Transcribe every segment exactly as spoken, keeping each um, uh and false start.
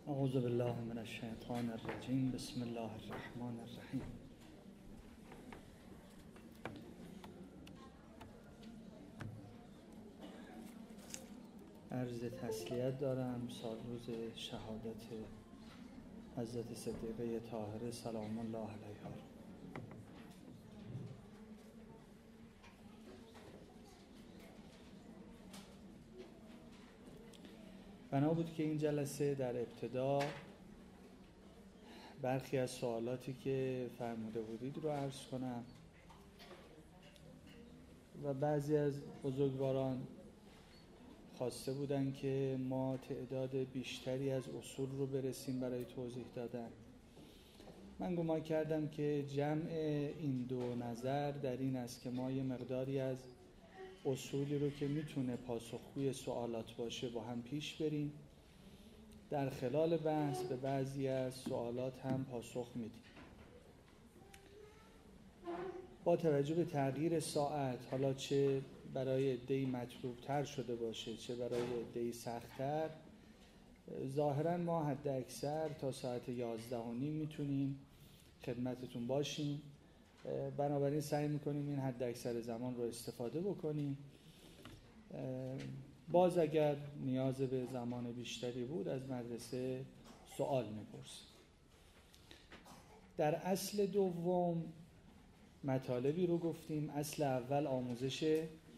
اعوذ بالله من الشیطان الرجیم. بسم الله الرحمن الرحیم. عرض تسلیت دارم سال روز شهادت حضرت صدیقه طاهره سلام الله علیها. بنا بود که این جلسه در ابتدا برخی از سوالاتی که فرموده بودید رو عرض کنم و بعضی از بزرگواران خواسته بودن که ما تعداد بیشتری از اصول رو برسیم برای توضیح دادن. من گمان کردم که جمع این دو نظر در این است که ما یه مقداری از اصولی رو که میتونه پاسخگوی سوالات باشه با هم پیش بریم، در خلال بحث به بعضی از سوالات هم پاسخ میدیم. با توجه به تغییر ساعت، حالا چه برای عده‌ای مطلوب تر شده باشه چه برای عده‌ای سخت تر، ظاهرا ما حد اکثر تا ساعت یازده و نیم میتونیم خدمتتون باشیم. بنابراین سعی میکنیم این حد اکثر زمان رو استفاده بکنیم. باز اگر نیاز به زمان بیشتری بود از مدرسه سوال میپرسیم. در اصل دوم مطالبی رو گفتیم. اصل اول آموزش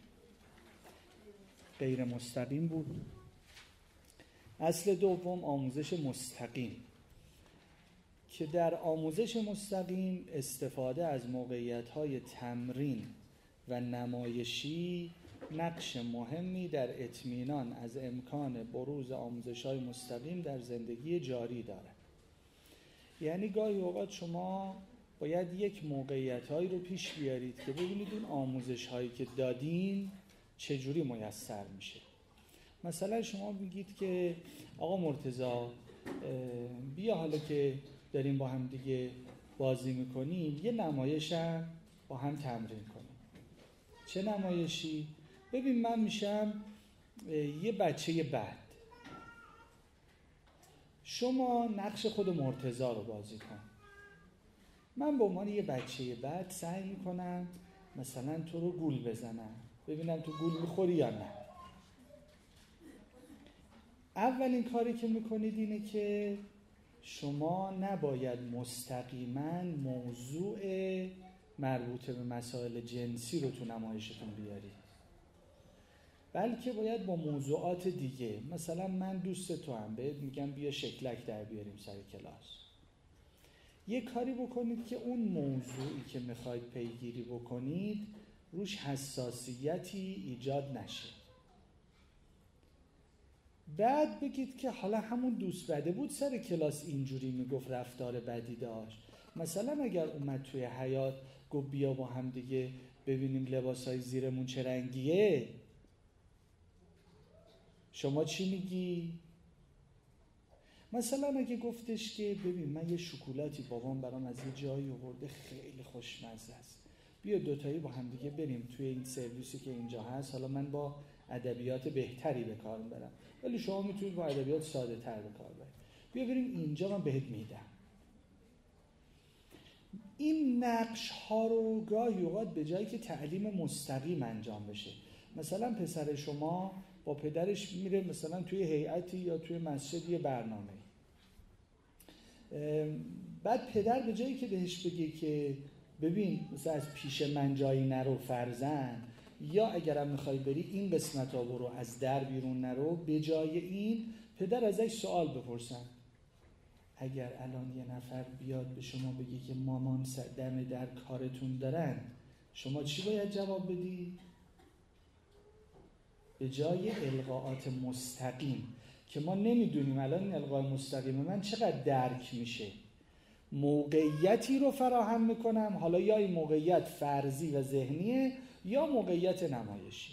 غیر مستقیم بود. اصل دوم آموزش مستقیم که در آموزش مستقیم استفاده از موقعیت‌های تمرین و نمایشی نقش مهمی در اطمینان از امکان بروز آموزش‌های مستقیم در زندگی جاری دارد. یعنی گاهی اوقات شما باید یک موقعیت‌هایی رو پیش بیارید که ببینید اون آموزش‌هایی که دادین چجوری میسر میشه. مثلا شما میگید که آقا مرتضی بیا حالا که داریم با هم دیگه بازی میکنیم یه نمایش هم با هم تمرین کنیم. چه نمایشی؟ ببین من میشم یه بچه بد، شما نقش خود مرتضی رو بازی کن. من به عنوان یه بچه بد سعی میکنم مثلا تو رو گول بزنم، ببینم تو گول میخوری یا نه. اولین کاری که میکنید اینه که شما نباید مستقیما موضوع مربوط به مسائل جنسی رو تو نمایشتون بیارید، بلکه باید با موضوعات دیگه، مثلا من دوست تو هم بهت میگم بیا شکلک در بیاریم سر کلاس، یه کاری بکنید که اون موضوعی که میخواید پیگیری بکنید روش حساسیتی ایجاد نشه. بعد بگید که حالا همون دوست بده بود سر کلاس اینجوری میگفت رفتار بدی داشت، مثلا اگر اومد توی حیاط گفت بیا با هم دیگه ببینیم لباسای زیرمون چه رنگیه، شما چی میگی؟ مثلا اگه گفتش که ببین من یه شکلاتی بابام برام از یه جایی آورده خیلی خوشمزه است، بیا دوتایی با هم دیگه بریم توی این سرویسی که اینجا هست، حالا من با ادبیات بهتری به کار برم ولی شما میتونید با ادبیات ساده تر به کار برید، بیا بریم اینجا من بهت میدم. این نقش ها رو گاهی اوقات به جایی که تعلیم مستقیم انجام بشه، مثلا پسر شما با پدرش میره مثلا توی هیئتی یا توی مسجد یه برنامه، بعد پدر به جایی که بهش بگه که ببین مثلا از پیش من جایی نرو فرزند، یا اگرم میخوای بری این قسمت ها برو از در بیرون نرو، به جای این پدر ازش سوال بپرسن اگر الان یه نفر بیاد به شما بگه که مامان دم در کارتون دارن شما چی باید جواب بدی؟ به جای القاءات مستقیم که ما نمیدونیم الان این القاء مستقیم من چقدر درک میشه، موقعیتی رو فراهم میکنم، حالا یا این موقعیت فرضی و ذهنیه یا موقعیت نمایشی.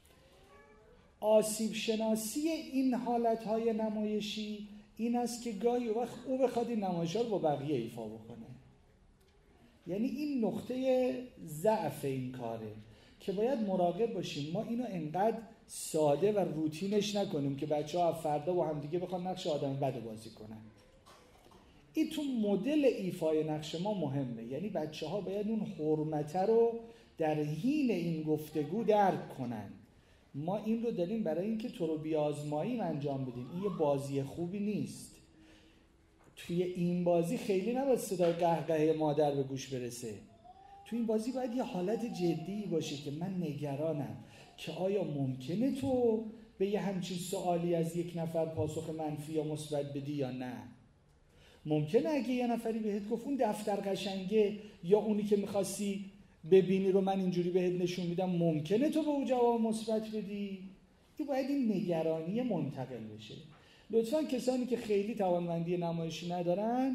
آسیب شناسی این حالتهای نمایشی این است که گاهی وقت او بخواد این نمایش‌ها رو با بقیه ایفا بکنه، یعنی این نقطه ضعف این کاره که باید مراقب باشیم ما اینو انقدر ساده و روتینش نکنیم که بچه ها فردا با هم دیگه بخوان نقش آدم بد بازی کنن. این تو مدل ایفای نقش ما مهمه، یعنی بچه ها باید اون حرمت رو در حین این گفتگو درک کنن. ما این رو داریم برای اینکه تو رو بیازماییم انجام بدیم، این یه بازی خوبی نیست. توی این بازی خیلی نباید صدای قهقه مادر به گوش برسه. توی این بازی باید یه حالت جدی باشه که من نگرانم که آیا ممکنه تو به یه همچین سوالی از یک نفر پاسخ منفی یا مثبت بدی یا نه. ممکنه اگه یه نفری بهت گفت اون دفتر قشنگه یا اونی که میخواستی ببینی رو من اینجوری بهت نشون میدم، ممکنه تو به اون جواب مثبت بدی. این باید این نگرانی منتقل بشه. لطفاً کسانی که خیلی توانمندی نمایشی ندارن،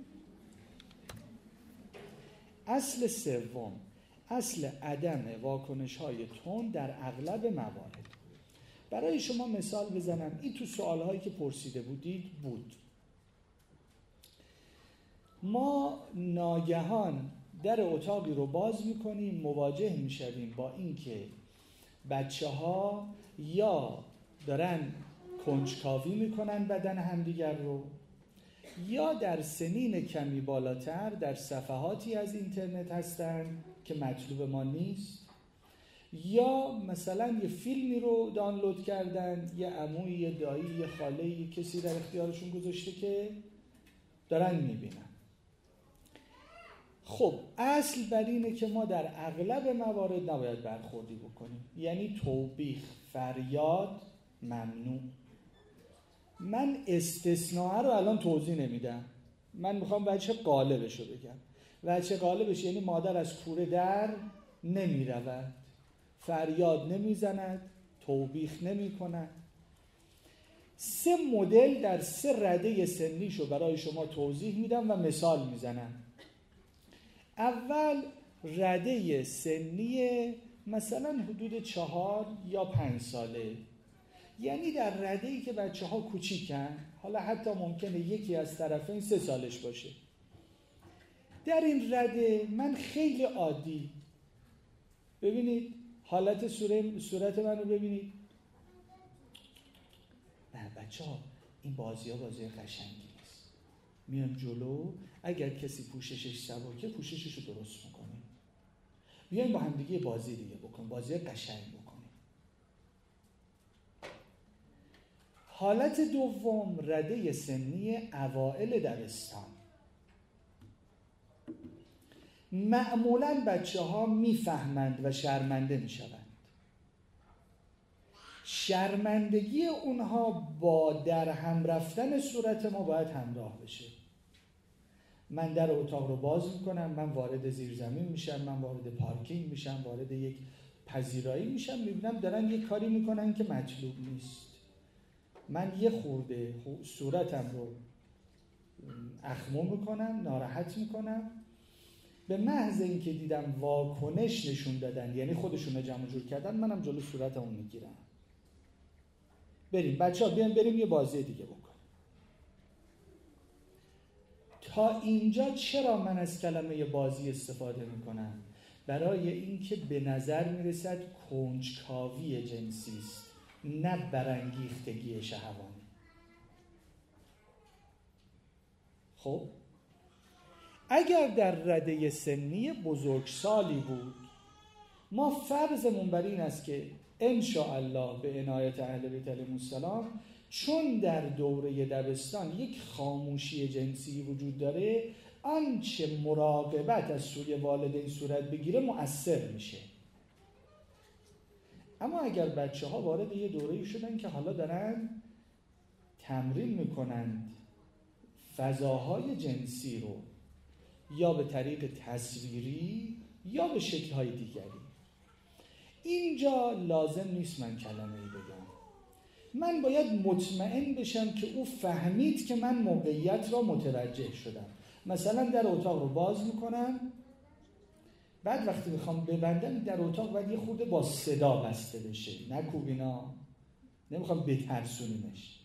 اصل سوم، اصل عدم واکنش‌های تند در اغلب موارد. برای شما مثال بزنم، این تو سوال‌هایی که پرسیده بودید بود. ما ناگهان در اتاقی رو باز می‌کنیم، مواجه می‌شویم با اینکه بچه‌ها یا دارن کنجکاوی می‌کنن بدن همدیگر رو، یا در سنین کمی بالاتر در صفحاتی از اینترنت هستن که مطلوب ما نیست، یا مثلا یه فیلمی رو دانلود کردن، یه عمویی، یه دایی، یه خاله، یه کسی در اختیارشون گذاشته که دارن میبینن. خب اصل بر اینه که ما در اغلب موارد نباید برخوردی بکنیم، یعنی توبیخ، فریاد ممنوع. من استثناء رو الان توضیح نمیدم، من میخوام وجه غالبش رو بگم. وجه غالبش یعنی مادر از کوره در نمیرود، فریاد نمیزند، توبیخ نمی کند. سه مدل در سه رده سنیشو برای شما توضیح میدم و مثال میزنم. اول رده سنی مثلا حدود چهار یا پنج ساله، یعنی در رده‌ای که بچه ها کوچیکن، حالا حتی ممکنه یکی از طرفین سه سالش باشه. در این رده من خیلی عادی، ببینید حالت صورت من رو ببینید، نه بچه ها این بازی ها بازی قشنگی نیست، میام جلو، اگر کسی پوششش سبکه پوششش رو درست میکنیم، بیایم با هم دیگه بازی دیگه بکنیم، بازی قشنگ بکنیم. حالت دوم رده سنی اوائل دبستان. معمولاً بچه ها میفهمند و شرمنده میشوند. شرمندگی اونها با در هم رفتن صورت ما باید همراه بشه. من در اتاق رو باز میکنم، من وارد زیرزمین میشم، من وارد پارکینگ میشم، وارد یک پذیرایی میشم، میبینم دارن یک کاری میکنن که مطلوب نیست. من یه خورده صورتم رو اخمو میکنم، ناراحت میکنم. به محض اینکه دیدم واکنش نشون دادن، یعنی خودشون رو جمع جور کردن، منم جلو صورتمو میگیرم. بریم بچه ها بیان بریم یه بازی دیگه بکنیم. تا اینجا چرا من از کلمه بازی استفاده میکنم؟ برای اینکه به نظر میرسد کنجکاوی جنسی است، نه برانگیختگی شهوانی. خب اگر در رده سنی بزرگسالی بود، ما فرضمون بر این است که ان شاء الله به عنایت اهل بیت علیهم السلام، چون در دوره دبستان یک خاموشی جنسی وجود داره، آنچه مراقبت از سوی والدین صورت بگیره مؤثر میشه. اما اگر بچه ها وارد یه دوره‌ای شدن که حالا دارن تمرین میکنند فضاهای جنسی رو، یا به طریق تصویری یا به شکل‌های دیگری، اینجا لازم نیست من کلمه‌ای بگم. من باید مطمئن بشم که او فهمید که من موقعیت را متوجه شدم. مثلا در اتاق رو باز میکنم، بعد وقتی میخوام ببندم در اتاق باید یه خورده با صدا بسته بشه، نکوبینا، نمیخوام بترسونیمش،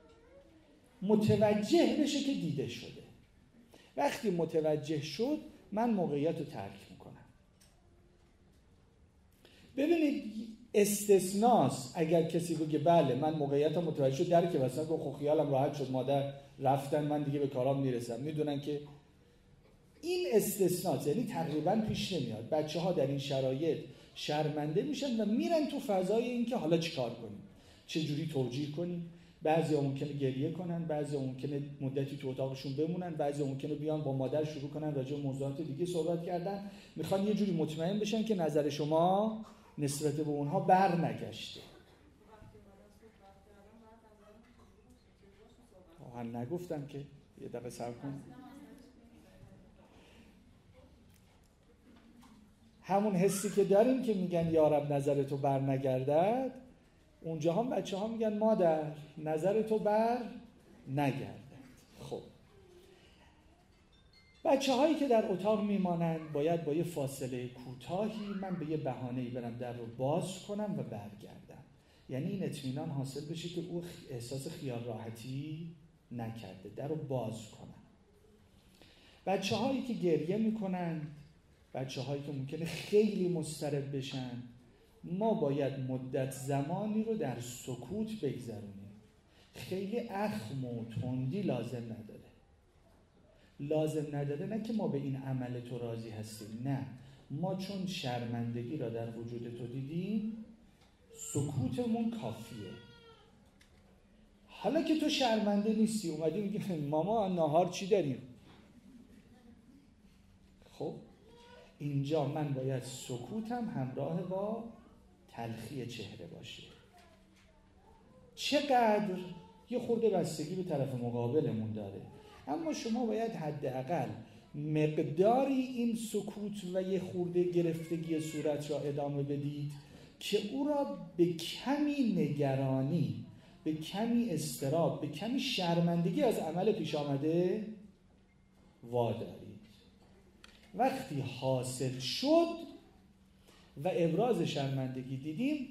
متوجه بشه که دیده شده. وقتی متوجه شد من موقعیت رو ترک میکنم. ببینید استثناست اگر کسی بگه بله من موقعیتم متوجه شد در که واسه خب خیالم راحت شد مادر رفتن من دیگه به کارام میرسم، میدونن که این استثناست، یعنی تقریبا پیش نمیاد. بچه ها در این شرایط شرمنده میشن و میرن تو فضای این که حالا چیکار کنیم، چه جوری توجیه کنیم. بعضیا ممکنه گریه کنن، بعضیا ممکنه مدتی تو اتاقشون بمونن، بعضیا ممکنه بیان با مادر شروع کنن راجع به موضوعات دیگه صحبت کردن، میخوان یه جوری مطمئن بشن که نظر شما نسبت به اونها بر نگشته. آهن نگفتم که یه دقیقه صبر کن. همون حسی که داریم که میگن یارب نظر تو بر نگردد، اونجا هم بچه ها میگن مادر نظر تو بر نگردد. خب بچه هایی که در اتاق میمانند باید با یه فاصله کوتاهی من به یه بهانه‌ای برم در رو باز کنم و برگردم، یعنی این اطمینان حاصل بشه که او احساس خیال راحتی نکرده، در رو باز کنم. بچه هایی که گریه میکنن، بچه هایی که ممکنه خیلی مضطرب بشن، ما باید مدت زمانی رو در سکوت بگذرونیم. خیلی اخم و تندی لازم نداره. لازم نداره نه که ما به این عمل تو راضی هستیم، نه، ما چون شرمندگی را در وجود تو دیدیم سکوتمون کافیه. حالا که تو شرمنده نیستی اومدی میگی ماما ناهار چی داریم؟ خب اینجا من باید سکوتم همراه با تلخی چهره باشه. چقدر یه خورده بستگی به طرف مقابلمون داره، اما شما باید حداقل مقداری این سکوت و یه خورده گرفتگی صورت را ادامه بدید که او را به کمی نگرانی، به کمی اضطراب، به کمی شرمندگی از عمل پیش آمده وادارید. وقتی حاصل شد و ابراز شرمندگی دیدیم،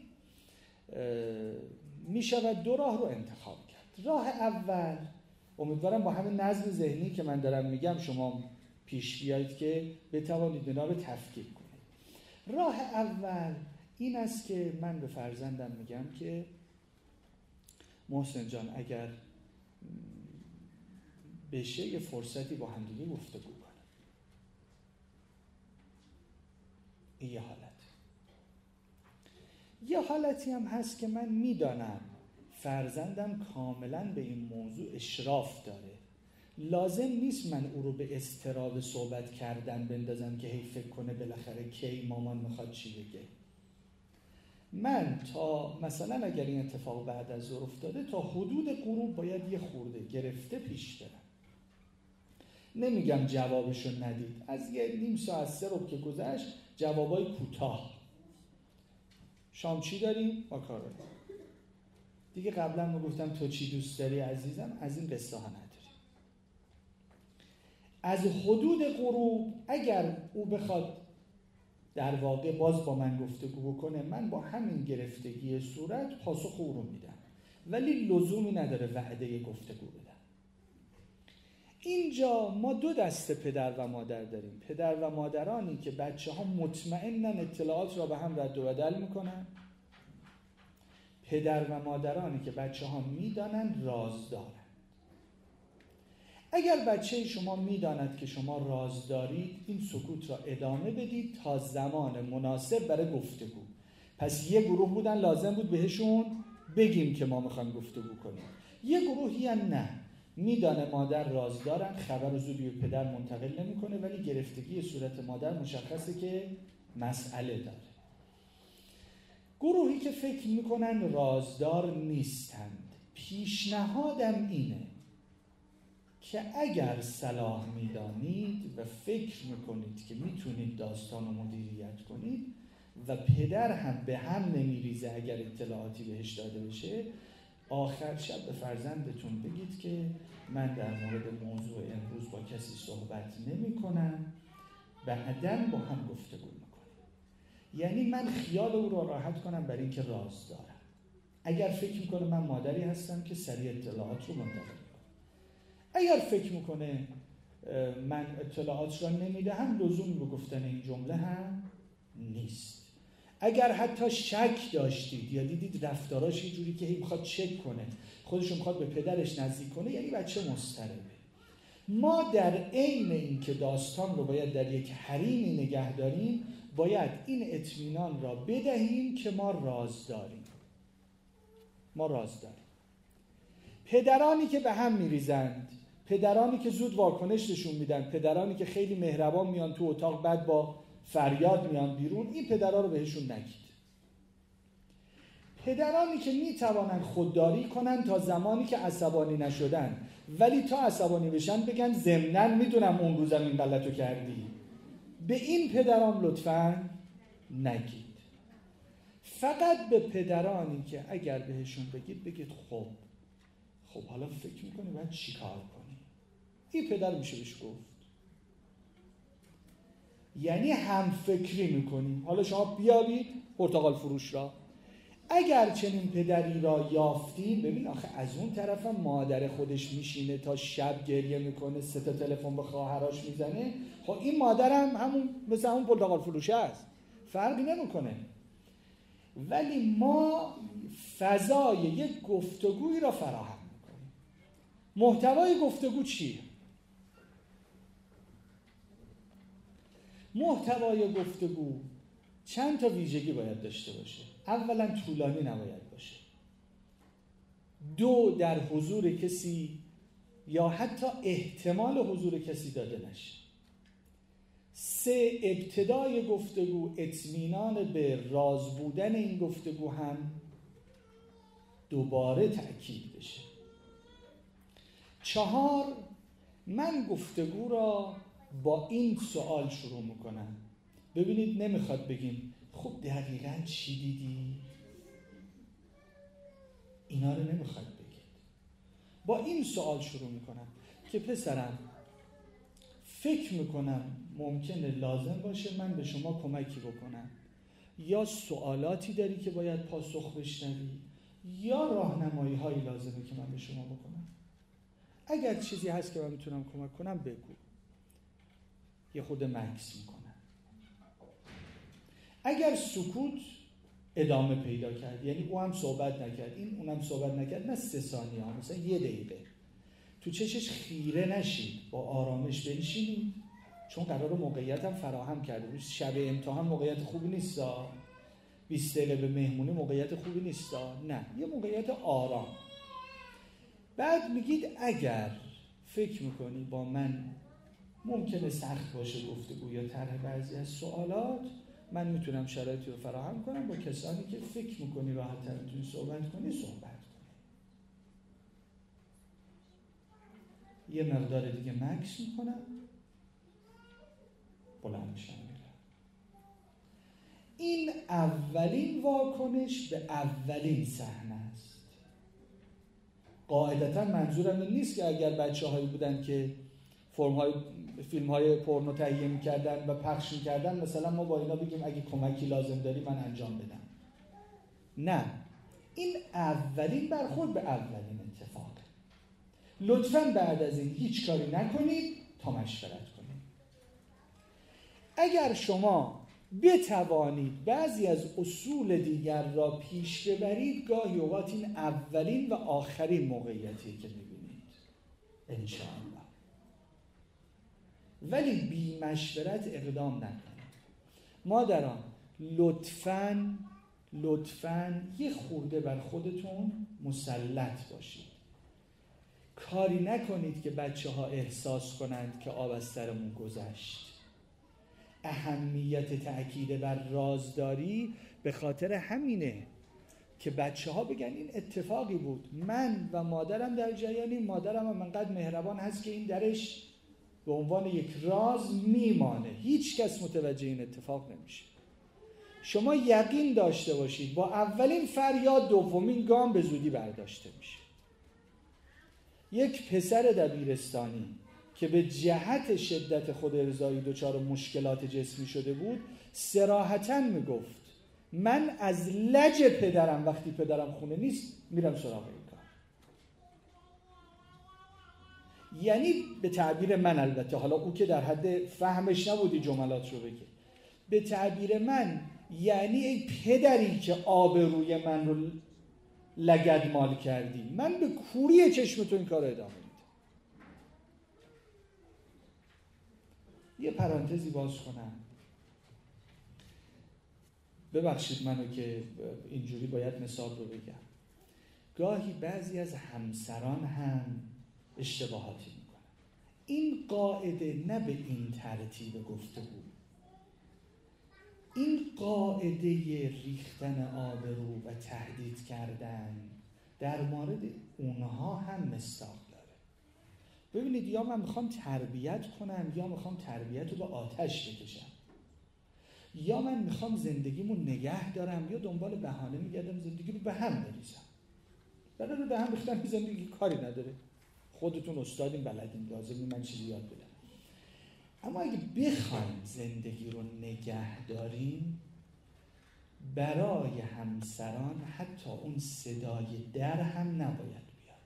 می شود دو راه رو انتخاب کرد. راه اول، امیدوارم با همین نظم ذهنی که من دارم میگم شما پیش بیایید که بتوانید اینا رو تفکیک کنید. راه اول این است که من به فرزندم میگم که محسن جان اگر بشه یه فرصتی با همدیگه گفتگو کنیم. این یه حالت. یه حالتی هم هست که من میدانم فرزندم کاملا به این موضوع اشراف داره، لازم نیست من او رو به اضطراب صحبت کردن بندازم که هی فکر کنه بالاخره کی مامان میخواد چی بگه. من تا مثلا اگر این اتفاق بعد از ظهر افتاده تا حدود غروب باید یه خورده گرفته پیش برم. نمیگم جوابشو ندید، از یه نیم ساعت سه رو که گذشت جوابای کوتاه، شام چی داریم؟ با کار داریم. دیگه قبلا ما گفتم تو چی دوست داری عزیزم، از این قصه ها نداریم. از حدود غروب اگر او بخواد در واقع باز با من گفتگو بکنه، من با همین گرفتگی صورت پاسخ او رو میدم، ولی لزومی نداره وعده گفتگو بدم. اینجا ما دو دسته پدر و مادر داریم. پدر و مادرانی که بچه ها مطمئنن اطلاعات را به هم رد و بدل میکنن، پدر و مادرانی که بچه ها میدانن راز دارن. اگر بچه شما میداند که شما راز دارید، این سکوت را ادامه بدید تا زمان مناسب برای گفتگو. پس یه گروه بودن لازم بود بهشون بگیم که ما میخوایم گفتگو کنیم. یه گروهی هم نه، میدانه مادر راز دارن، خبر رو زودی به پدر منتقل نمیکنه، ولی گرفتگی صورت مادر مشخصه که مسئله داره. گروهی که فکر میکنن رازدار نیستند، پیشنهادم اینه که اگر صلاح میدانید و فکر میکنید که میتونید داستان رو مدیریت کنید و پدر هم به هم نمیریزه اگر اطلاعاتی بهش داده بشه، آخر شب به فرزندتون بگید که من در مورد موضوع امروز با کسی صحبت نمی کنم، بعداً با هم گفتگو میکنیم. یعنی من خیال او رو راحت کنم برای اینکه راز دارم. اگر فکر میکنه من مادری هستم که سریع اطلاعات رو منتقل کنم، اگر فکر میکنه من اطلاعات را نمیدهم، لزومی به گفتن این جمله هم نیست. اگر حتی شک داشتید یا دیدید رفتاراش یه جوری که هی میخواد چک کنه، خودش میخواد به پدرش نزدیک کنه، یعنی بچه مضطربه. ما در عین این که داستان رو باید در یک حریمی نگه داریم، باید این اطمینان را بدهیم که ما راز داریم. ما راز داریم. پدرانی که به هم میریزند، پدرانی که زود واکنش نشون میدن، پدرانی که خیلی مهربان میان تو اتاق بعد با فریاد میان بیرون، این پدرها رو بهشون نگید. پدرانی که میتوانند خودداری کنن تا زمانی که عصبانی نشدن، ولی تا عصبانی بشن بگن ضمناً میدونم اون روزم این غلطو کردی، به این پدران لطفاً نگید. فقط به پدرانی که اگر بهشون بگید بگید خب خب حالا فکر میکنی باید چی کار کنی. این پدر میشه بهش گفت. یعنی هم فکری میکنیم. حالا شما بیابید پرتقال فروش را، اگر چنین پدری را یافتیم، ببین آخه از اون طرف هم مادر خودش میشینه تا شب گریه میکنه، سه تا تلفن به خواهراش میزنه، خب این مادر هم همون مثل همون پرتقال فروشه است، فرقی نمیکنه. ولی ما فضای یک گفتگویی را فراهم میکنیم. محتوای گفتگو چیه؟ محتوای گفتگو چند تا ویژگی باید داشته باشه. اولا طولانی نباید باشه. دو، در حضور کسی یا حتی احتمال حضور کسی داده نشه. سه، ابتدای گفتگو اطمینان به راز بودن این گفتگو هم دوباره تأکید بشه. چهار، من گفتگو را با این سوال شروع میکنم. ببینید نمیخواد بگیم خب دقیقاً چی دیدی؟ اینا رو نمیخواد بگید. با این سوال شروع میکنم که پسرم فکر میکنم ممکنه لازم باشه من به شما کمکی بکنم، یا سوالاتی داری که باید پاسخ بشنوی، یا راهنمایی هایی لازمه که من به شما بکنم. اگر چیزی هست که من میتونم کمک کنم بگو. یه خود مکس میکنم. اگر سکوت ادامه پیدا کرد، یعنی او هم صحبت نکرد این اونم صحبت نکرد، نه سه ثانیه ها، مثلا یه دقیقه تو چشش خیره نشید، با آرامش بنشینید، چون قرار موقعیت هم فراهم کرده. روز شب امتحان موقعیت خوبی نیست، بیست دقیقه به مهمونی موقعیت خوبی نیست، نه، یه موقعیت آرام. بعد میگید اگر فکر میکنی با من ممکنه سخت باشه گفتگو یا طرح بعضی از سوالات، من میتونم شرایطی رو فراهم کنم با کسانی که فکر میکنی راحت‌تر میتونی صحبت کنی صحبت کنی. یه مقدار دیگه مکس میکنم، بلند میشم میرم. این اولین واکنش به اولین صحنه است. قاعدتا منظورم این نیست که اگر بچه هایی بودن که فرم های فیلم های پورنو تهیه میکردن و پخش میکردن مثلا ما با اینا بگیم اگه کمکی لازم داری من انجام بدم. نه، این اولین برخورد به اولین اتفاق. لطفاً بعد از این هیچ کاری نکنید تا مشورت کنید. اگر شما بتوانید بعضی از اصول دیگر را پیش ببرید، گاهی اوقات این اولین و آخرین موقعیتی که میبینید انشاءالله. ولی بی مشورت اقدام نکنید. مادران لطفاً لطفاً یه خورده بر خودتون مسلط باشید. کاری نکنید که بچه ها احساس کنند که آب از سرمون گذشت. اهمیت تأکید بر رازداری به خاطر همینه که بچه ها بگن این اتفاقی بود، من و مادرم در جریانیم، مادرم هم انقدر مهربان هست که این درش به عنوان یک راز میمانه، هیچ کس متوجه این اتفاق نمیشه. شما یقین داشته باشید با اولین فریاد دومین گام به زودی برداشته میشه. یک پسر دبیرستانی که به جهت شدت خود ارضایی دچار مشکلات جسمی شده بود صراحتاً میگفت من از لج پدرم وقتی پدرم خونه نیست میرم سراغ این کار. یعنی به تعبیر من، البته حالا او که در حد فهمش نبودی جملات رو بگه، به تعبیر من یعنی ای پدری که آبروی من رو لگدمال کردی، من به کوری چشم تو این کار رو ادامه میدم. یه پرانتزی باز کنم، ببخشید منو که اینجوری باید مثال رو بگم. گاهی بعضی از همسران هم اشتباهاتی میکنن. این قاعده نه به این ترتیب گفتگو، این قاعده ریختن آبرو و تهدید کردن در مورد اونها هم مصداق داره. ببینید، یا من میخوام تربیت کنم یا میخوام تربیت رو به آتش بکشم، یا من میخوام زندگیمو نگه دارم یا دنبال بهانه میگردم زندگی رو به هم بریزم. برای به هم ریختن زندگی کاری نداره، خودتون استادین بلدین، لازم من چیزی یاد بدم. اما اگه بخوایم زندگی رو نگه داریم، برای همسران حتی اون صدای در هم نباید بیاد.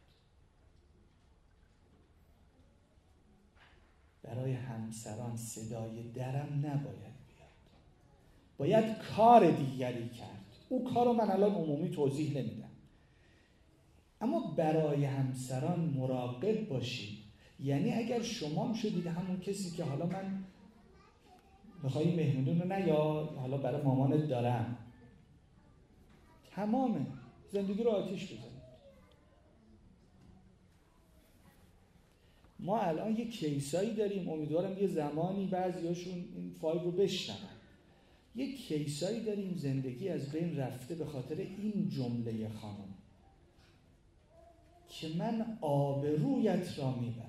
برای همسران صدای درم نباید بیاد. باید کار دیگری کرد. او کار رو من الان عمومی توضیح نمیدم، اما برای همسران مراقب باشید. یعنی اگر شما هم شدید همون کسی که حالا من میخوایی مهمونی رو نیا، حالا برای مامانت دارم، تمامه، زندگی رو آتیش بزنید. ما الان یه کیسایی داریم، امیدوارم یه زمانی بعضیاشون این فایل رو بشنون. یه کیسایی داریم زندگی از بین رفته به خاطر این جمله خانم که من آبرویت را میبرم.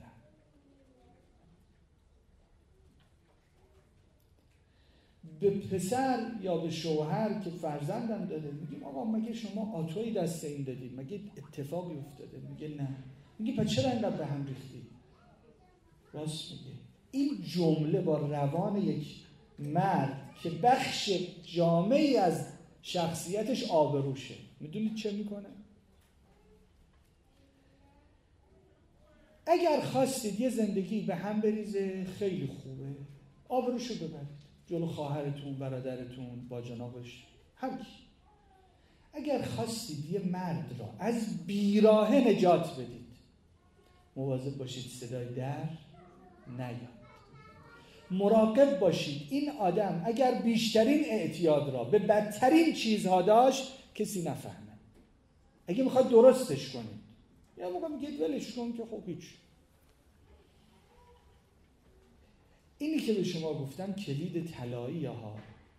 به پسر یا به شوهر که فرزندم داره میگیم آقا مگه شما آتوی دست این دادید؟ مگه اتفاقی افتاده؟ میگه نه. میگه پس چرا اینقدر به هم ریختی؟ راست میگه. این جمله با روان یک مرد که بخش جامعی از شخصیتش آبروشه، میدونید چه میکنه؟ اگر خواستید یه زندگی به هم بریزه خیلی خوبه، آبروشو ببرید جلو خواهرتون، برادرتون، با جنابش، هر کی. اگر خواستید یه مرد را از بیراهه نجات بدید، مواظب باشید صدای در نیاد. مراقب باشید این آدم اگر بیشترین اعتیاد را به بدترین چیزها داشت کسی نفهمه. اگه میخواد درستش کنید یا موقع میگید ولش کن که خب هیچ. اینی که به شما گفتم کلید طلایی ها،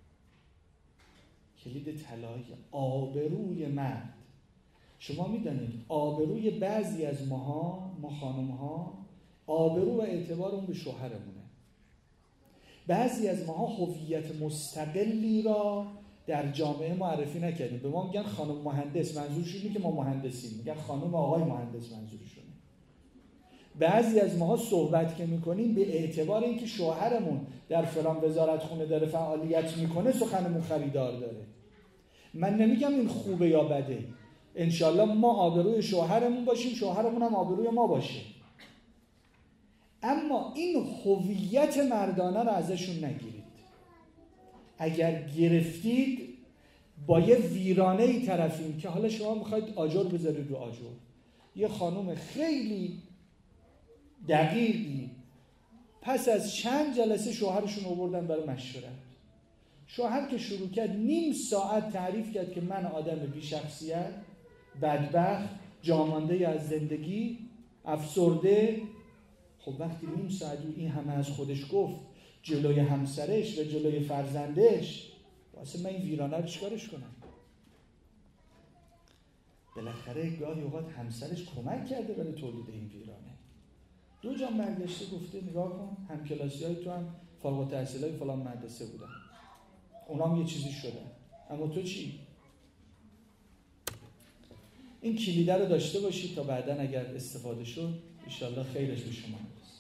کلید طلایی، آبروی مرد. شما میدونید آبروی بعضی از ماها، ما خانم ها، آبرو و اعتبار اون به شوهرمونه. بعضی از ماها هویت مستقلی را در جامعه معرفی نکردیم. به ما میگن خانم مهندس، منظورشون اینه که ما مهندسیم. میگن خانم آقای مهندس، منظورشونه. بعضی از ماها صحبت که میکنیم به اعتبار اینکه شوهرمون در فلان وزارتخونه داره فعالیت میکنه سخنمون خریدار داره. من نمیگم این خوبه یا بده، انشالله ما آبروی شوهرمون باشیم، شوهرمون هم آبروی ما باشه، اما این هویت مردانه رو ازشون نگیرید. اگر گرفتید با یه ویرانه ای طرفیم که حالا شما میخواید آجر بذارید رو آجر. یه خانم خیلی دقیقی پس از چند جلسه شوهرشون آوردن برای مشورت. شوهر که شروع کرد نیم ساعت تعریف کرد که من آدم بی شخصیت، بدبخت، جامانده از زندگی، افسرده. خب وقتی نیم ساعت این همه از خودش گفت جلوی همسرش و جلوی فرزندش، واسه من این ویرانه رو چیکارش کنم؟ بالاخره گاهی اوقات همسرش کمک کرده برای تولید این ویرانه. دو جام برگشته گفته نگاه کن همکلاسی های تو هم فارغ التحصیلای فلان مدرسه بودن، اونا هم یه چیزی شدن، اما تو چی؟ این کلیده رو داشته باشید تا بعداً اگر استفاده شد انشالله خیرش به شما هست.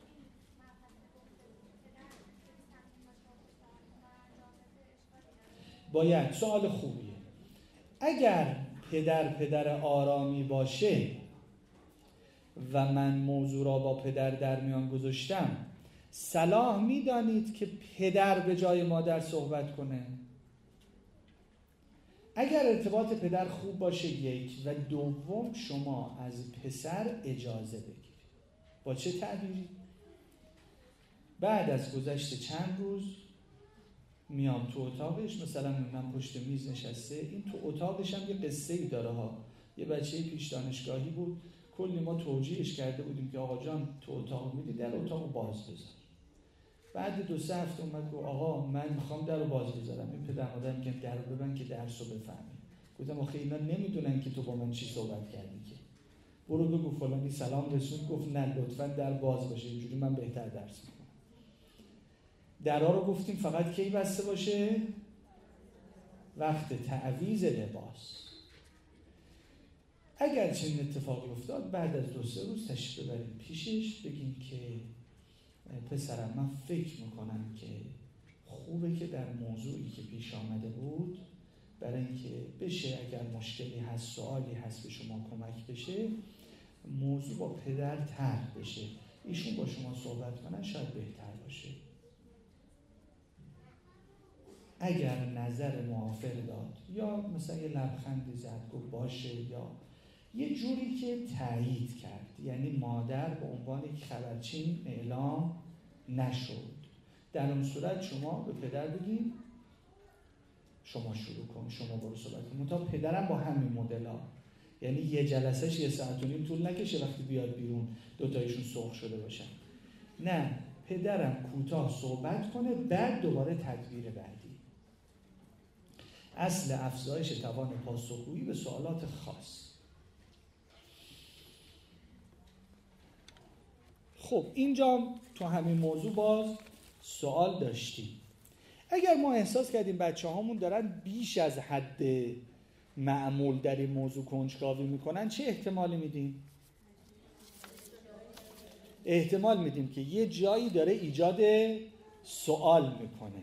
باید سوال خوبیه. اگر پدر پدر آرامی باشه و من موضوع را با پدر در میان گذاشتم، صلاح میدانید که پدر به جای مادر صحبت کنه؟ اگر ارتباط پدر خوب باشه یک، و دوم شما از پسر اجازه بگیرید. با چه تعبیری؟ بعد از گذشت چند روز میام تو اتاقش، مثلا من پشت میز نشسته، این تو اتاقش هم یه قصه ای داره ها. یه بچه پیش دانشگاهی بود، کلی ما توجیهش کرده بودیم که آقا جان تو اتاق میدی در اتاق باز بذار. بعد دو سه هفته اومد گفت آقا من میخوام در رو باز بذارم. این پدر مادر میگن در رو ببند که درس رو بفهمی. گفتم آخه اینا نمیدونن که تو با من چی صحبت کردی که. برو بگو فلانی سلام رسون. گفت نه لطفاً در باز باشه، اینجوری من بهتر درس میکنم. درها رو گفتیم فقط کی بسته باشه؟ وقت تعویض لباس. اگر چنین اتفاقی افتاد بعد از دو سه روز تشریف ببریم پیشش، بگیم که پسرم من فکر میکنم که خوبه که در موضوعی که پیش آمده بود برای اینکه بشه اگر مشکلی هست سوالی هست به شما کمک بشه، موضوع با پدر طرح بشه، ایشون با شما صحبت کنن شاید بهتر باشه. اگر نظر موافق داد یا مثلا یه لبخندی زد گفت باشه، یا یه جوری که تایید کرد، یعنی مادر به عنوان یک خبرچین اعلام نشد، در اون صورت شما به پدر بگید شما شروع کن، شما برو صحبت کن. تا پدرم با همین مدل ها، یعنی یه جلسهش یه ساعت و نیم طول نکشه وقتی بیاد بیرون دوتایشون سرخ شده باشن. نه، پدرم کوتاه صحبت کنه بعد دوباره تدبیر بعدی. اصل افزایش توان پاسخگویی به سوالات خاص. خب اینجا تو همین موضوع باز سوال داشتیم. اگر ما احساس کردیم بچه هامون دارن بیش از حد معمول در این موضوع کنجکاوی میکنن، چه احتمالی میدیم؟ احتمال میدیم که یه جایی داره ایجاد سوال میکنه،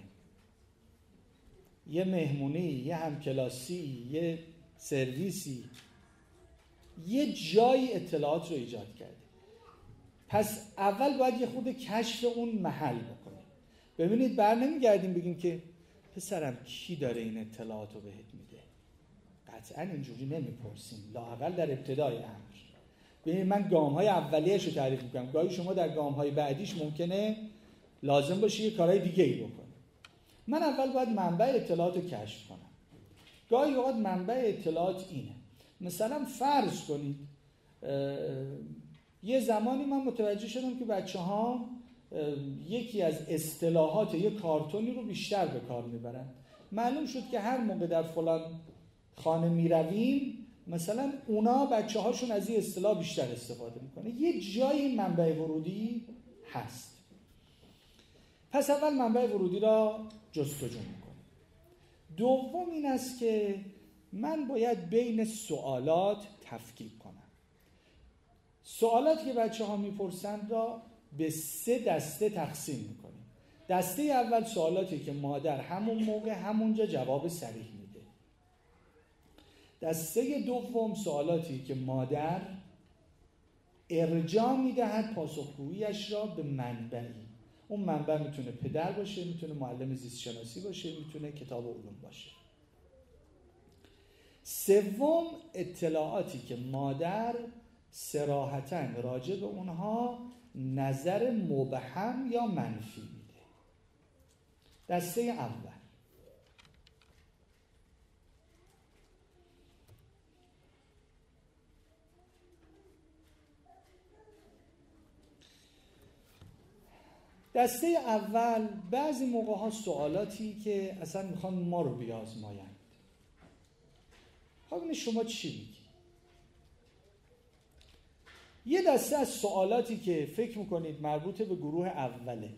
یه مهمونی، یه همکلاسی، یه سرویسی، یه جایی اطلاعات رو ایجاد کرده. پس اول باید یه خود کشف اون محل بکنیم. ببینید بر نمیگردیم بگیم که پسرم کی داره این اطلاعات رو بهت میده. قطعا اینجوری نمیپرسیم، لااقل در ابتدای امر. ببینید من گام‌های اولیه‌اش رو تعریف میکنم، گاهی شما در گام‌های بعدیش ممکنه لازم باشه یه کارهای دیگه ای بکنید. من اول باید منبع اطلاعات رو کشف کنم. گاهی اوقات منبع اطلاعات اینه. مثلا فرض کنید یه زمانی من متوجه شدم که بچه ها یکی از اصطلاحات یه کارتونی رو بیشتر به کار میبرن. معلوم شد که هر موقع در فلان خانه میرویم مثلا اونا بچه هاشون از این اصطلاح بیشتر استفاده میکنه. یه جایی منبع ورودی هست. پس اول منبع ورودی را جستجو میکنم. دوم این است که من باید بین سوالات تفکیک کنم. سوالاتی که بچه ها میپرسند را به سه دسته تقسیم میکنیم. دسته اول سوالاتی که مادر همون موقع همونجا جواب صریح میده. دسته دوم سوالاتی که مادر ارجاع میدهد پاسخگوییش را به منبعی. اون منبع میتونه پدر باشه، میتونه معلم زیست شناسی باشه، میتونه کتاب علوم باشه. سوم اطلاعاتی که مادر صراحتاً راجع به اونها نظر مبهم یا منفی میده. دسته اول. دسته اول بعضی موقع‌ها سوالاتی که اصلا میخوان ما رو بیازمایند. خب شما چی میگی؟ یه دسته از سوالاتی که فکر میکنید مربوط به گروه اوله.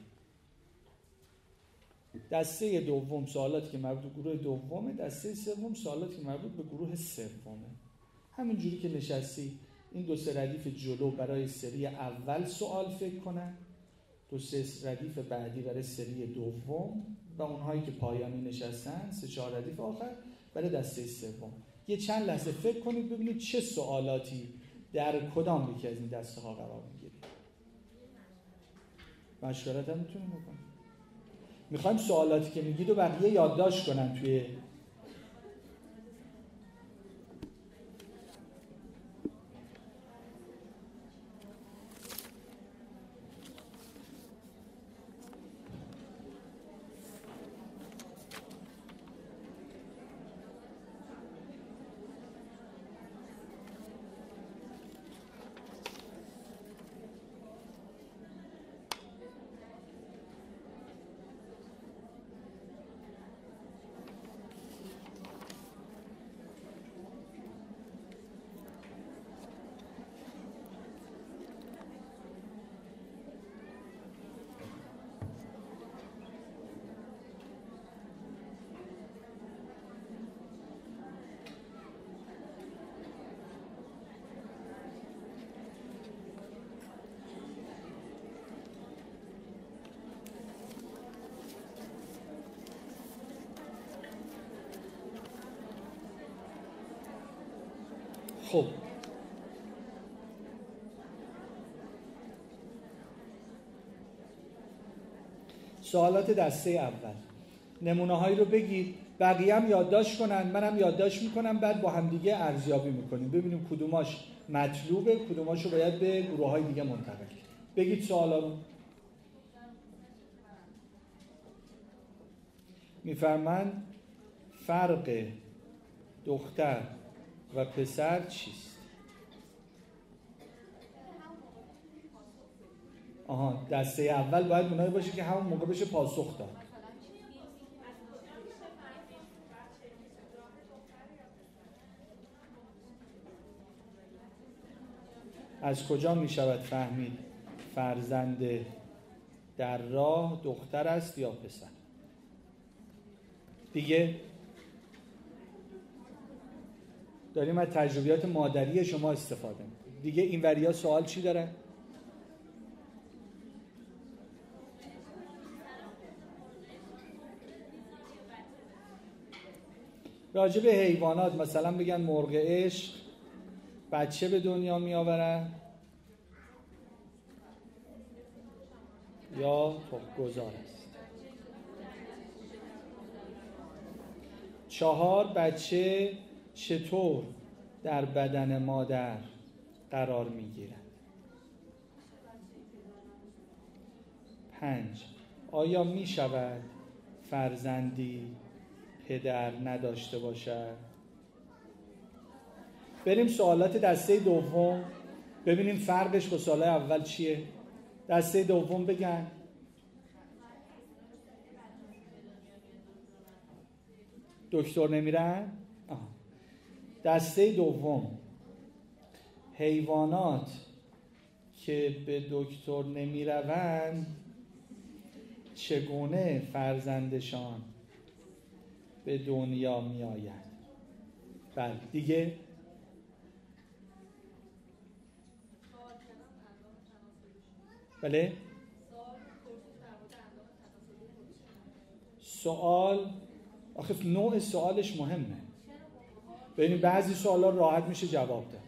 دسته دوم سوالاتی که مربوط به گروه دومه. دسته سوم سوالاتی که مربوط به گروه سومه. همینجوری که نشستی این دو سه ردیف جلو برای سری اول سوال فکر کنن، دو سه ردیف بعدی برای سری دوم و اونهایی که پایانی نشستن سه چهار ردیف آخر برای دسته سوم. یه چند لحظه فکر کنید ببینید چه سوالاتی در کدام یکی از این دسته ها قرار میگیرید. مشورت هم میتونیم بکنیم. میخوایم سوالاتی که میگید و بقیه یادداشت کنن توی خب سوالات دسته اول، نمونه هایی رو بگید، بقیه هم یادداشت کنن، منم یادداشت میکنم، بعد با هم دیگه ارزیابی میکنیم ببینیم کدوماش مطلوبه، کدوماش رو باید به گروه های دیگه منتقل. بگید سوالا رو. میفرمند فرق دختر و پسر چیست؟ آها، دسته اول باید اونایی باشه که همون موقع بشه پاسخ داد. از کجا می شود فهمید فرزند در راه دختر است یا پسر؟ دیگه داریم از تجربیات مادری شما استفاده می‌کنیم. دیگه این وریا سوال چی داره؟ راجع به حیوانات مثلا بگن مرغ عشق بچه به دنیا می آورن یا تخم‌گذار است. چهار، بچه چطور در بدن مادر قرار می گیرد؟ پنج، آیا می شود فرزندی پدر نداشته باشد؟ بریم سوالات دسته دوم ببینیم فرقش با سوال اول چیه. دسته دوم بگن. دکتر نمیرن؟ آه. دسته دوم حیوانات که به دکتر نمیروند چگونه فرزندشان به دنیا می آید؟ بله دیگه بله سوال آخه نوع سوالش مهمه. ببینید بعضی سوالا راحت میشه جواب داد،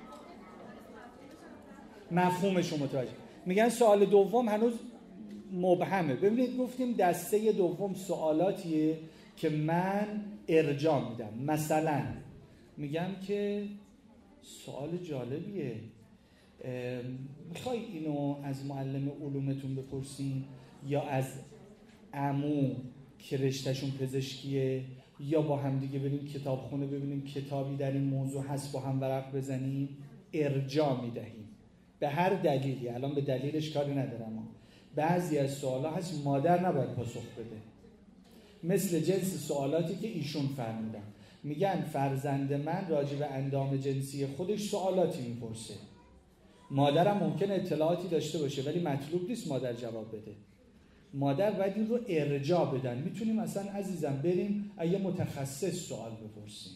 مفهومش رو متوجه. میگن سوال دوم هنوز مبهمه. ببینید گفتیم دسته دوم سوالاتیه که من ارجاع میدم. مثلا میگم که سوال جالبیه، میخوای اینو از معلم علومتون بپرسین یا از عمو که رشتهشون پزشکیه، یا با هم دیگه بریم کتابخونه ببینیم کتابی در این موضوع هست با هم ورق بزنیم. ارجاع میدهیم به هر دلیلی. الان به دلیلش کاری ندارم، بعضی از سوالا هست مادر نباید پاسخ بده، مثل جنس سوالاتی که ایشون فرمودن. میگن فرزند من راجع به اندام جنسی خودش سوالاتی میپرسه، مادرم ممکنه اطلاعاتی داشته باشه ولی مطلوب نیست مادر جواب بده. مادر باید این رو ارجاع بدن. میتونیم اصلا عزیزم بریم اگه متخصص سوال بپرسیم،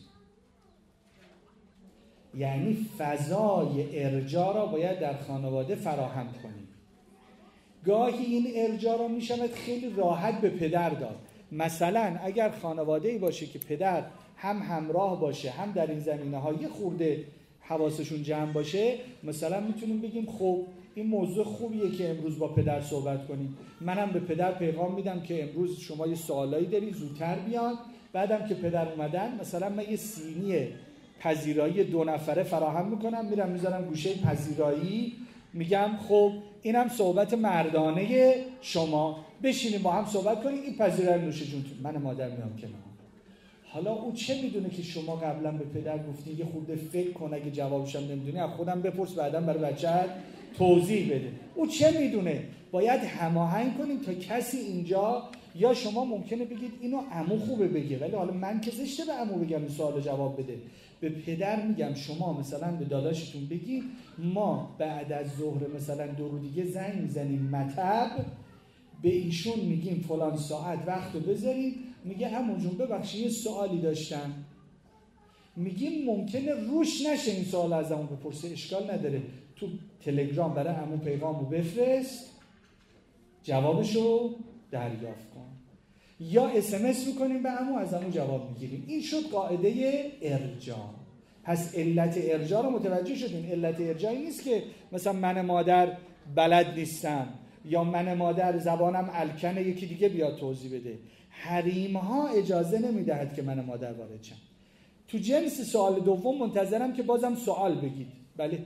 یعنی فضای ارجاع را باید در خانواده فراهم کنیم. گاهی این ارجاع را میشود خیلی راحت به پدر داد. مثلا اگر خانواده‌ای باشه که پدر هم همراه باشه هم در این زمینه‌ها یه خورده حواسشون جمع باشه، مثلا میتونیم بگیم خب این موضوع خوبیه که امروز با پدر صحبت کنیم، منم به پدر پیغام میدم که امروز شما یه سوالایی داری زودتر بیان. بعدم که پدر اومدن مثلا من یه سینی پذیرایی دو نفره فراهم میکنم، میرم میذارم گوشه پذیرایی، میگم خب اینم صحبت مردانه شما، بشینیم با هم صحبت کنیم، این پذیرایی نوش جونتون، من مادر میام کنار. حالا او چه میدونه که شما قبلا به پدر گفتی؟ یه خورده فکر کن، اگه جوابش هم نمیدونی از خودم بپرس بعداً برای بچه‌ت توضیح بده. او چه میدونه؟ باید هماهنگ کنیم تا کسی اینجا، یا شما ممکنه بگید اینو عمو خوبه بگه ولی حالا من که زشته به عمو بگم این سوالو جواب بده. به پدر میگم شما مثلا به داداشتون بگید ما بعد از ظهر مثلا دو رو دیگه زنگ میزنیم مطب، به ایشون میگیم فلان ساعت وقتو بذارید. میگه عمو جون ببخشید یه سوالی داشتم. میگیم ممکنه روش نشه این سوال از عمو بپرسه، اشکال نداره، تو تلگرام برای عمو پیغامو بفرست جوابشو دریافت کن، یا اس ام اس میکنیم به عمو از عمو جواب میگیریم. این شد قاعده ارجاع. پس علت ارجاع رو متوجه شدین. علت ارجاعی نیست که مثلا من مادر بلد نیستم یا من مادر زبانم الکنه یکی دیگه بیاد توضیح بده. حریم ها اجازه نمیدهد که من مادر وارد شم. تو جنس سوال دوم منتظرم که بازم سوال بگید. بله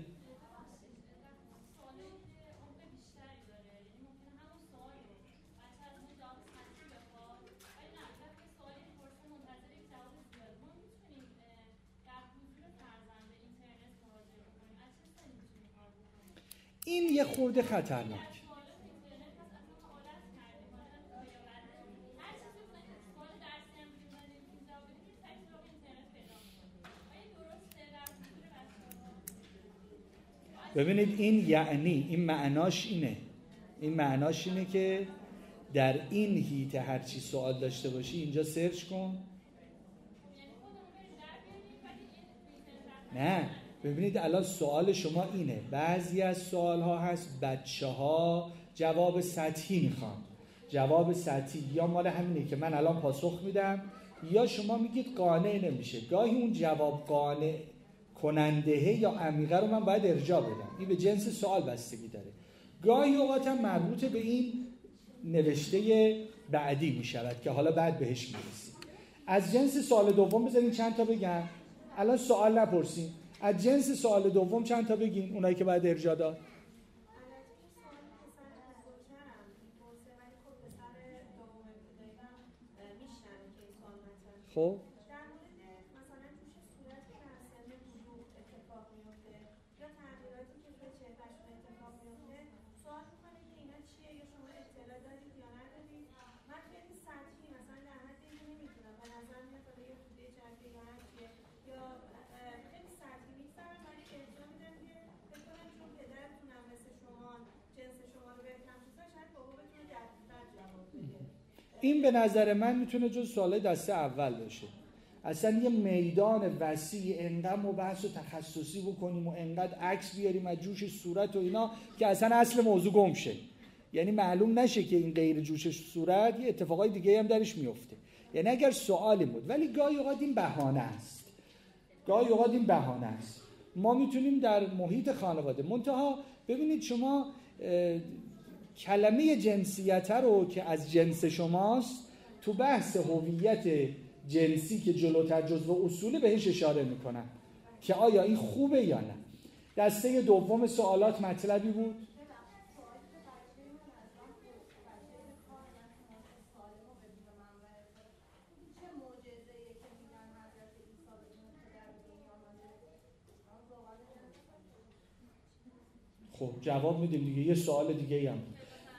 این یه خورده خطرناک. ببینید این یعنی این معناش اینه این معناش اینه که در این هیت هر چی سوال داشته باشی اینجا سرچ کن. نه ببینید الان سوال شما اینه، بعضی از سوال ها هست بچه ها جواب سطحی میخوان. جواب سطحی یا مال همینه که من الان پاسخ میدم یا شما میگید قانع نمیشه. گاهی اون جواب قانع کننده یا عمیقه رو من باید ارجاع بدم. این به جنس سوال بستگی داره. گاهی اوقات هم مربوط به این نوشته بعدی میشود که حالا بعد بهش میرسیم. از جنس سوال دوم بذارین چند تا بگم. الان سوال نپرسیم. از جنس سوال دوم چند تا بگین اونایی که باید ارجاع داد. خب این به نظر من میتونه جز سوال دسته اول باشه. اصلا یه میدان وسیع انقدر مبحث و تخصصی بکنیم و انقدر عکس بیاریم از جوش صورت و اینا که اصلا اصل موضوع گم شه، یعنی معلوم نشه که این غیر جوشش صورت یه اتفاقای دیگه هم درش میفته. یعنی اگر سوالی بود، ولی گاهی اوقات این بهانه است. گاهی اوقات این بهانه است. ما میتونیم در محیط خانواده منتها ببینید شما کلمه جنسیت رو که از جنس شماست تو بحث هویت جنسی که جلوتر جزو اصول بهش اشاره میکنن که آیا این خوبه یا نه. دسته دوم سوالات مطلبی بود. خب جواب میدیم دیگه. یه سوال دیگه هم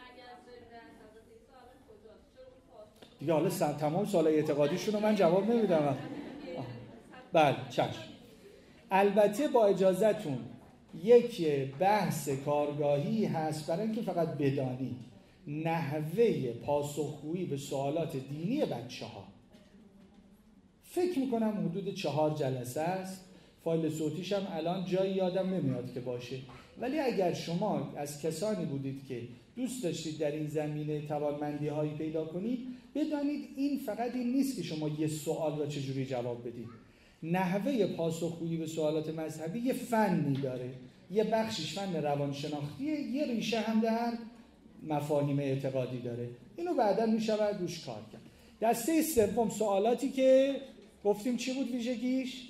دیگه حالا تمام سوالای اعتقادیشون رو من جواب نمیدم. بله چشم. البته با اجازهتون یک بحث کارگاهی هست برای اینکه فقط بدانید نحوه پاسخگویی به سوالات دینی بچه ها. فکر میکنم حدود چهار جلسه است. فایل صوتیش هم الان جایی یادم نمیاد که باشه، ولی اگر شما از کسانی بودید که دوست داشتید در این زمینه توانمندی هایی پیدا کنید، بدانید این فقط این نیست که شما یه سوال را چجوری جواب بدید. نحوه پاسخگویی به سوالات مذهبی یه فنی داره، یه بخشش فن روانشناختیه، یه ریشه هم در مفاهیم اعتقادی داره. اینو بعدا میشود روش کار کرد. دسته سوم سوالاتی که گفتیم چی بود ویژگیش؟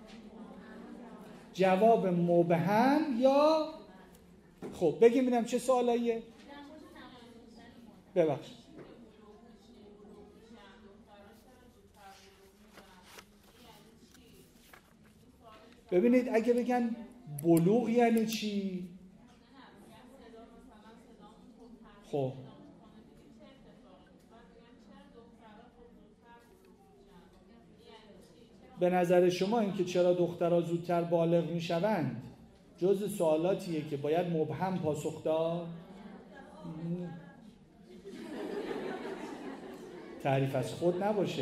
جواب مبهم یا خب بگیم ببینم چه سوالاییه؟ ببخش. ببینید اگه بگن بلوغ یعنی چی؟ خب به نظر شما این که چرا دخترها زودتر بالغ میشوند جز سوالاتیه که باید مبهم پاسخ داد؟ تعریف از خود نباشه.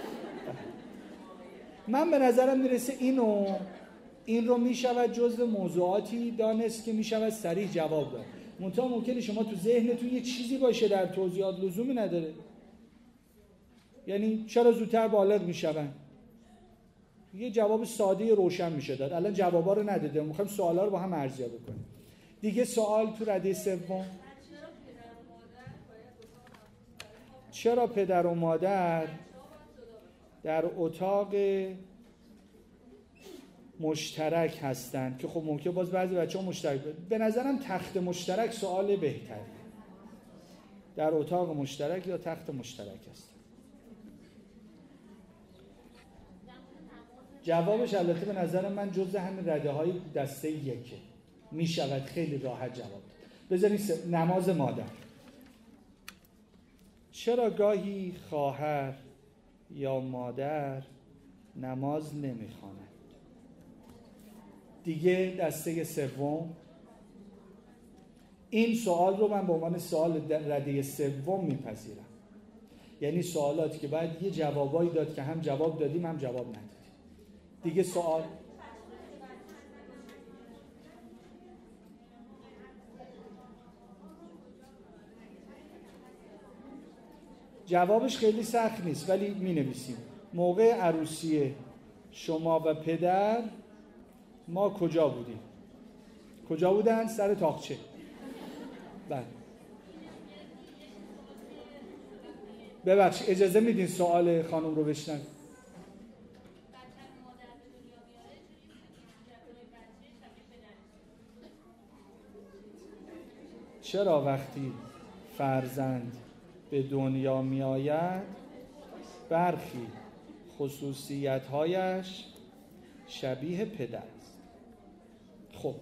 من به نظرم میرسه اینو این رو میشود جزء موضوعاتی دانست که میشود صریح جواب داد. منتها ممکنه شما تو ذهنتون یه چیزی باشه در توضیحات لزومی نداره. یعنی چرا زودتر بالغ میشوند؟ یه جواب ساده روشن میشه داد. الان جوابا رو نداده، میخوایم سوالا رو با هم ارزیابی کنیم. دیگه سوال تو رده سوم، چرا پدر و مادر در اتاق مشترک هستن؟ که خب ممکنه باز بعضی بچه‌ها مشترک بده. به نظرم تخت مشترک سوال بهتره. در اتاق مشترک یا تخت مشترک هست؟ جوابش البته به نظر من جزء همین رده های دسته یکه، می شود خیلی راحت جواب داد. بذارید نماز مادر. چرا گاهی خواهر یا مادر نماز نمیخواند؟ دیگه دسته سوم. این سوال رو من به عنوان سوال رده سوم میپذیرم، یعنی سوالاتی که باید یه جوابایی داد که هم جواب دادیم هم جواب ندادیم. دیگه سوال جوابش خیلی سخت نیست ولی می نویسیم موقع عروسی شما و پدر ما کجا بودیم؟ کجا بودن؟ سر تاقچه. بله. ببخش اجازه میدین سوال خانم رو بشنن؟ چرا وقتی فرزند به دنیا می آید برخی خصوصیت‌هایش شبیه پدر است؟ خب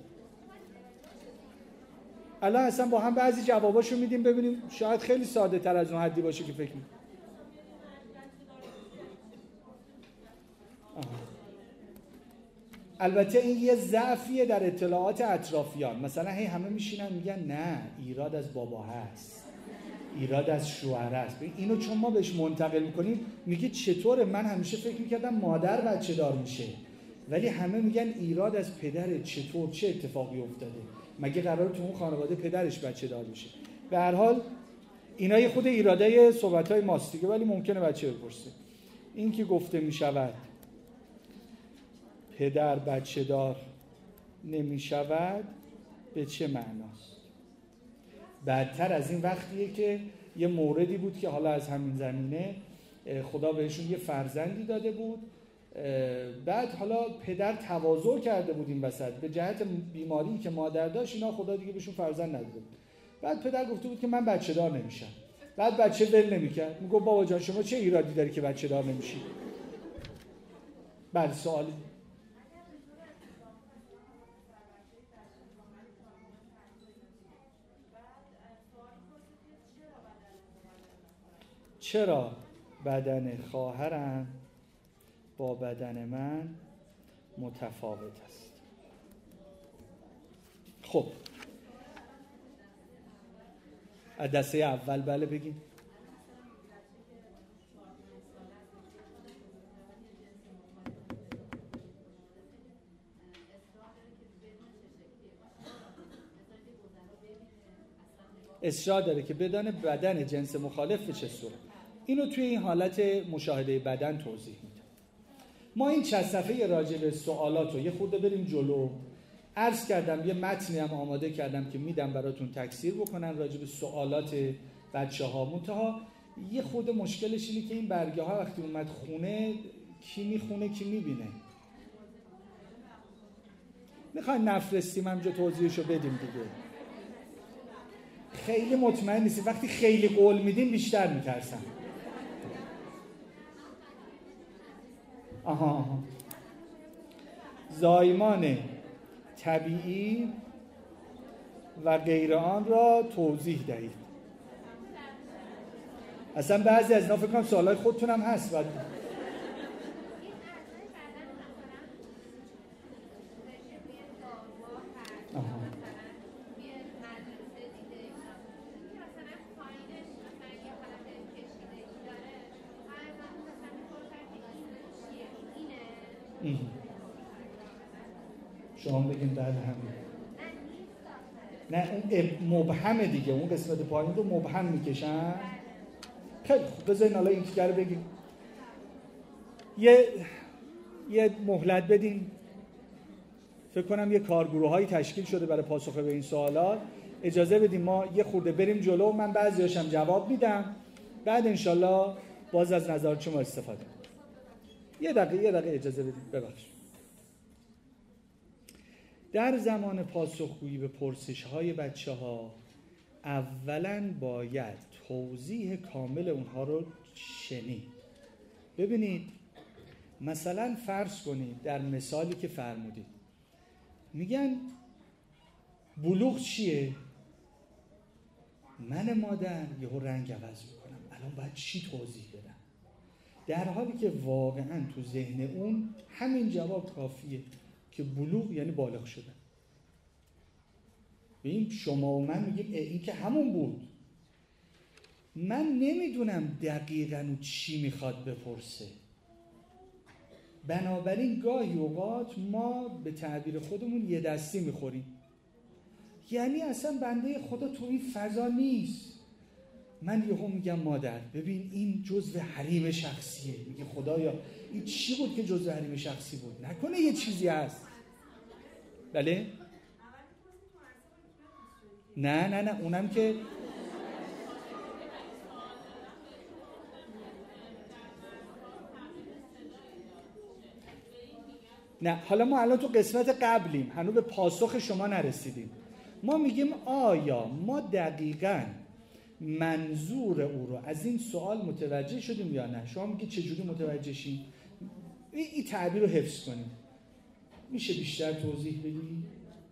الان اصلا با هم بعضی جواباشو میدیم ببینیم، شاید خیلی ساده تر از اون حدی باشه که فکر می‌کنیم. البته این یه ضعفیه در اطلاعات اطرافیان. مثلا هی همه میشینن میگن نه ایراد از بابا هست، ایراد از شوهر است. اینو چون ما بهش منتقل میکنیم میگه چطوره؟ من همیشه فکر میکردم مادر بچه دار میشه، ولی همه میگن ایراد از پدره. چطور؟ چه اتفاقی افتاده؟ مگه قراره تو اون خانواده پدرش بچه دار بشه؟ به هر حال اینا یه خود ایراده صحبت‌های ماست دیگه، ولی ممکنه بچه بپرسه. این که گفته میشود پدر بچه دار نمی شود به چه معناست؟ بعدتر از این وقتیه که یه موردی بود که حالا از همین زمینه خدا بهشون یه فرزندی داده بود، بعد حالا پدر تواضع کرده بود این وسط به جهت بیماری که مادر داشت، اینا خدا دیگه بهشون فرزند نداده بود. بعد پدر گفته بود که من بچه دار نمیشم. بعد بچه ول نمیکرد، میگه بابا جان شما چه ایرادی داری که بچه دار نمیشی؟ بعد سوالی چرا بدن خواهرم با بدن من متفاوت است؟ خب از دسته اول بله بگیم. اصرار داره که بدانه بدن جنس مخالف به چه صورت. اینو توی این حالت مشاهده بدن توضیح میده. ما این چند صفحه راجع به سوالات رو یه خورده بریم جلو. عرض کردم یه متنی هم آماده کردم که میدم براتون تکثیر بکنن راجع به سوالات بچه‌ها. منتها یه خورده مشکلش اینه که این برگه ها وقتی اومد خونه کی میخونه کی میبینه. میخواین نفرستیم همجا توضیحشو بدیم دیگه. خیلی مطمئن نیستیم، وقتی خیلی قول میدیم بیشتر میترسن. آها آها زایمان طبیعی و غیر آن را توضیح دهید. اصلا بعضی از اینا فکر کنم سوالای خودتون هم هست. بعد آها شما بگین بله همین. نه اون مبهمه دیگه، اون قسمت پایین رو مبهم میکشن. خیلی خوب بذارین حالا این دیگه رو بگیم. یه یه مهلت بدین. فکر کنم یه کارگروهایی تشکیل شده برای پاسخ به این سوالات. اجازه بدیم ما یه خورده بریم جلو، من بعضیاشم جواب میدم، بعد انشالله باز از نظر شما استفاده. یه دقیقه یه دقیقه اجازه بدیم. ببخشید. در زمان پاسخگویی به پرسش‌های بچه‌ها اولاً باید توضیح کامل اونها رو شنید. ببینید مثلا فرض کنید در مثالی که فرمودید میگن بلوغ چیه؟ من مادر یهو رنگ عوض میکنم، الان باید چی توضیح بدم؟ در حالی که واقعا تو ذهن اون همین جواب کافیه که بلوغ یعنی بالغ شدن. ببین شما و من میگیم این که همون بود. من نمیدونم دقیقاً چی میخواد بپرسه. بنابراین گاهی اوقات ما به تعبیر خودمون یه دستی میخوریم. یعنی اصلا بنده خدا تو این فضا نیست. من یهو میگم مادر ببین این جزء حریم شخصیه. میگه خدایا این چی بود که جزء حریم شخصی بود؟ نکنه یه چیزی هست. بله؟ نه نه نه اونم که نه. حالا ما الان تو قسمت قبلیم، هنوز به پاسخ شما نرسیدیم. ما میگیم آیا ما دقیقاً منظور او رو از این سوال متوجه شدیم یا نه؟ شما میگید چجوری متوجه شیم؟ این تعبیر رو حفظ کنیم. میشه بیشتر توضیح بدی؟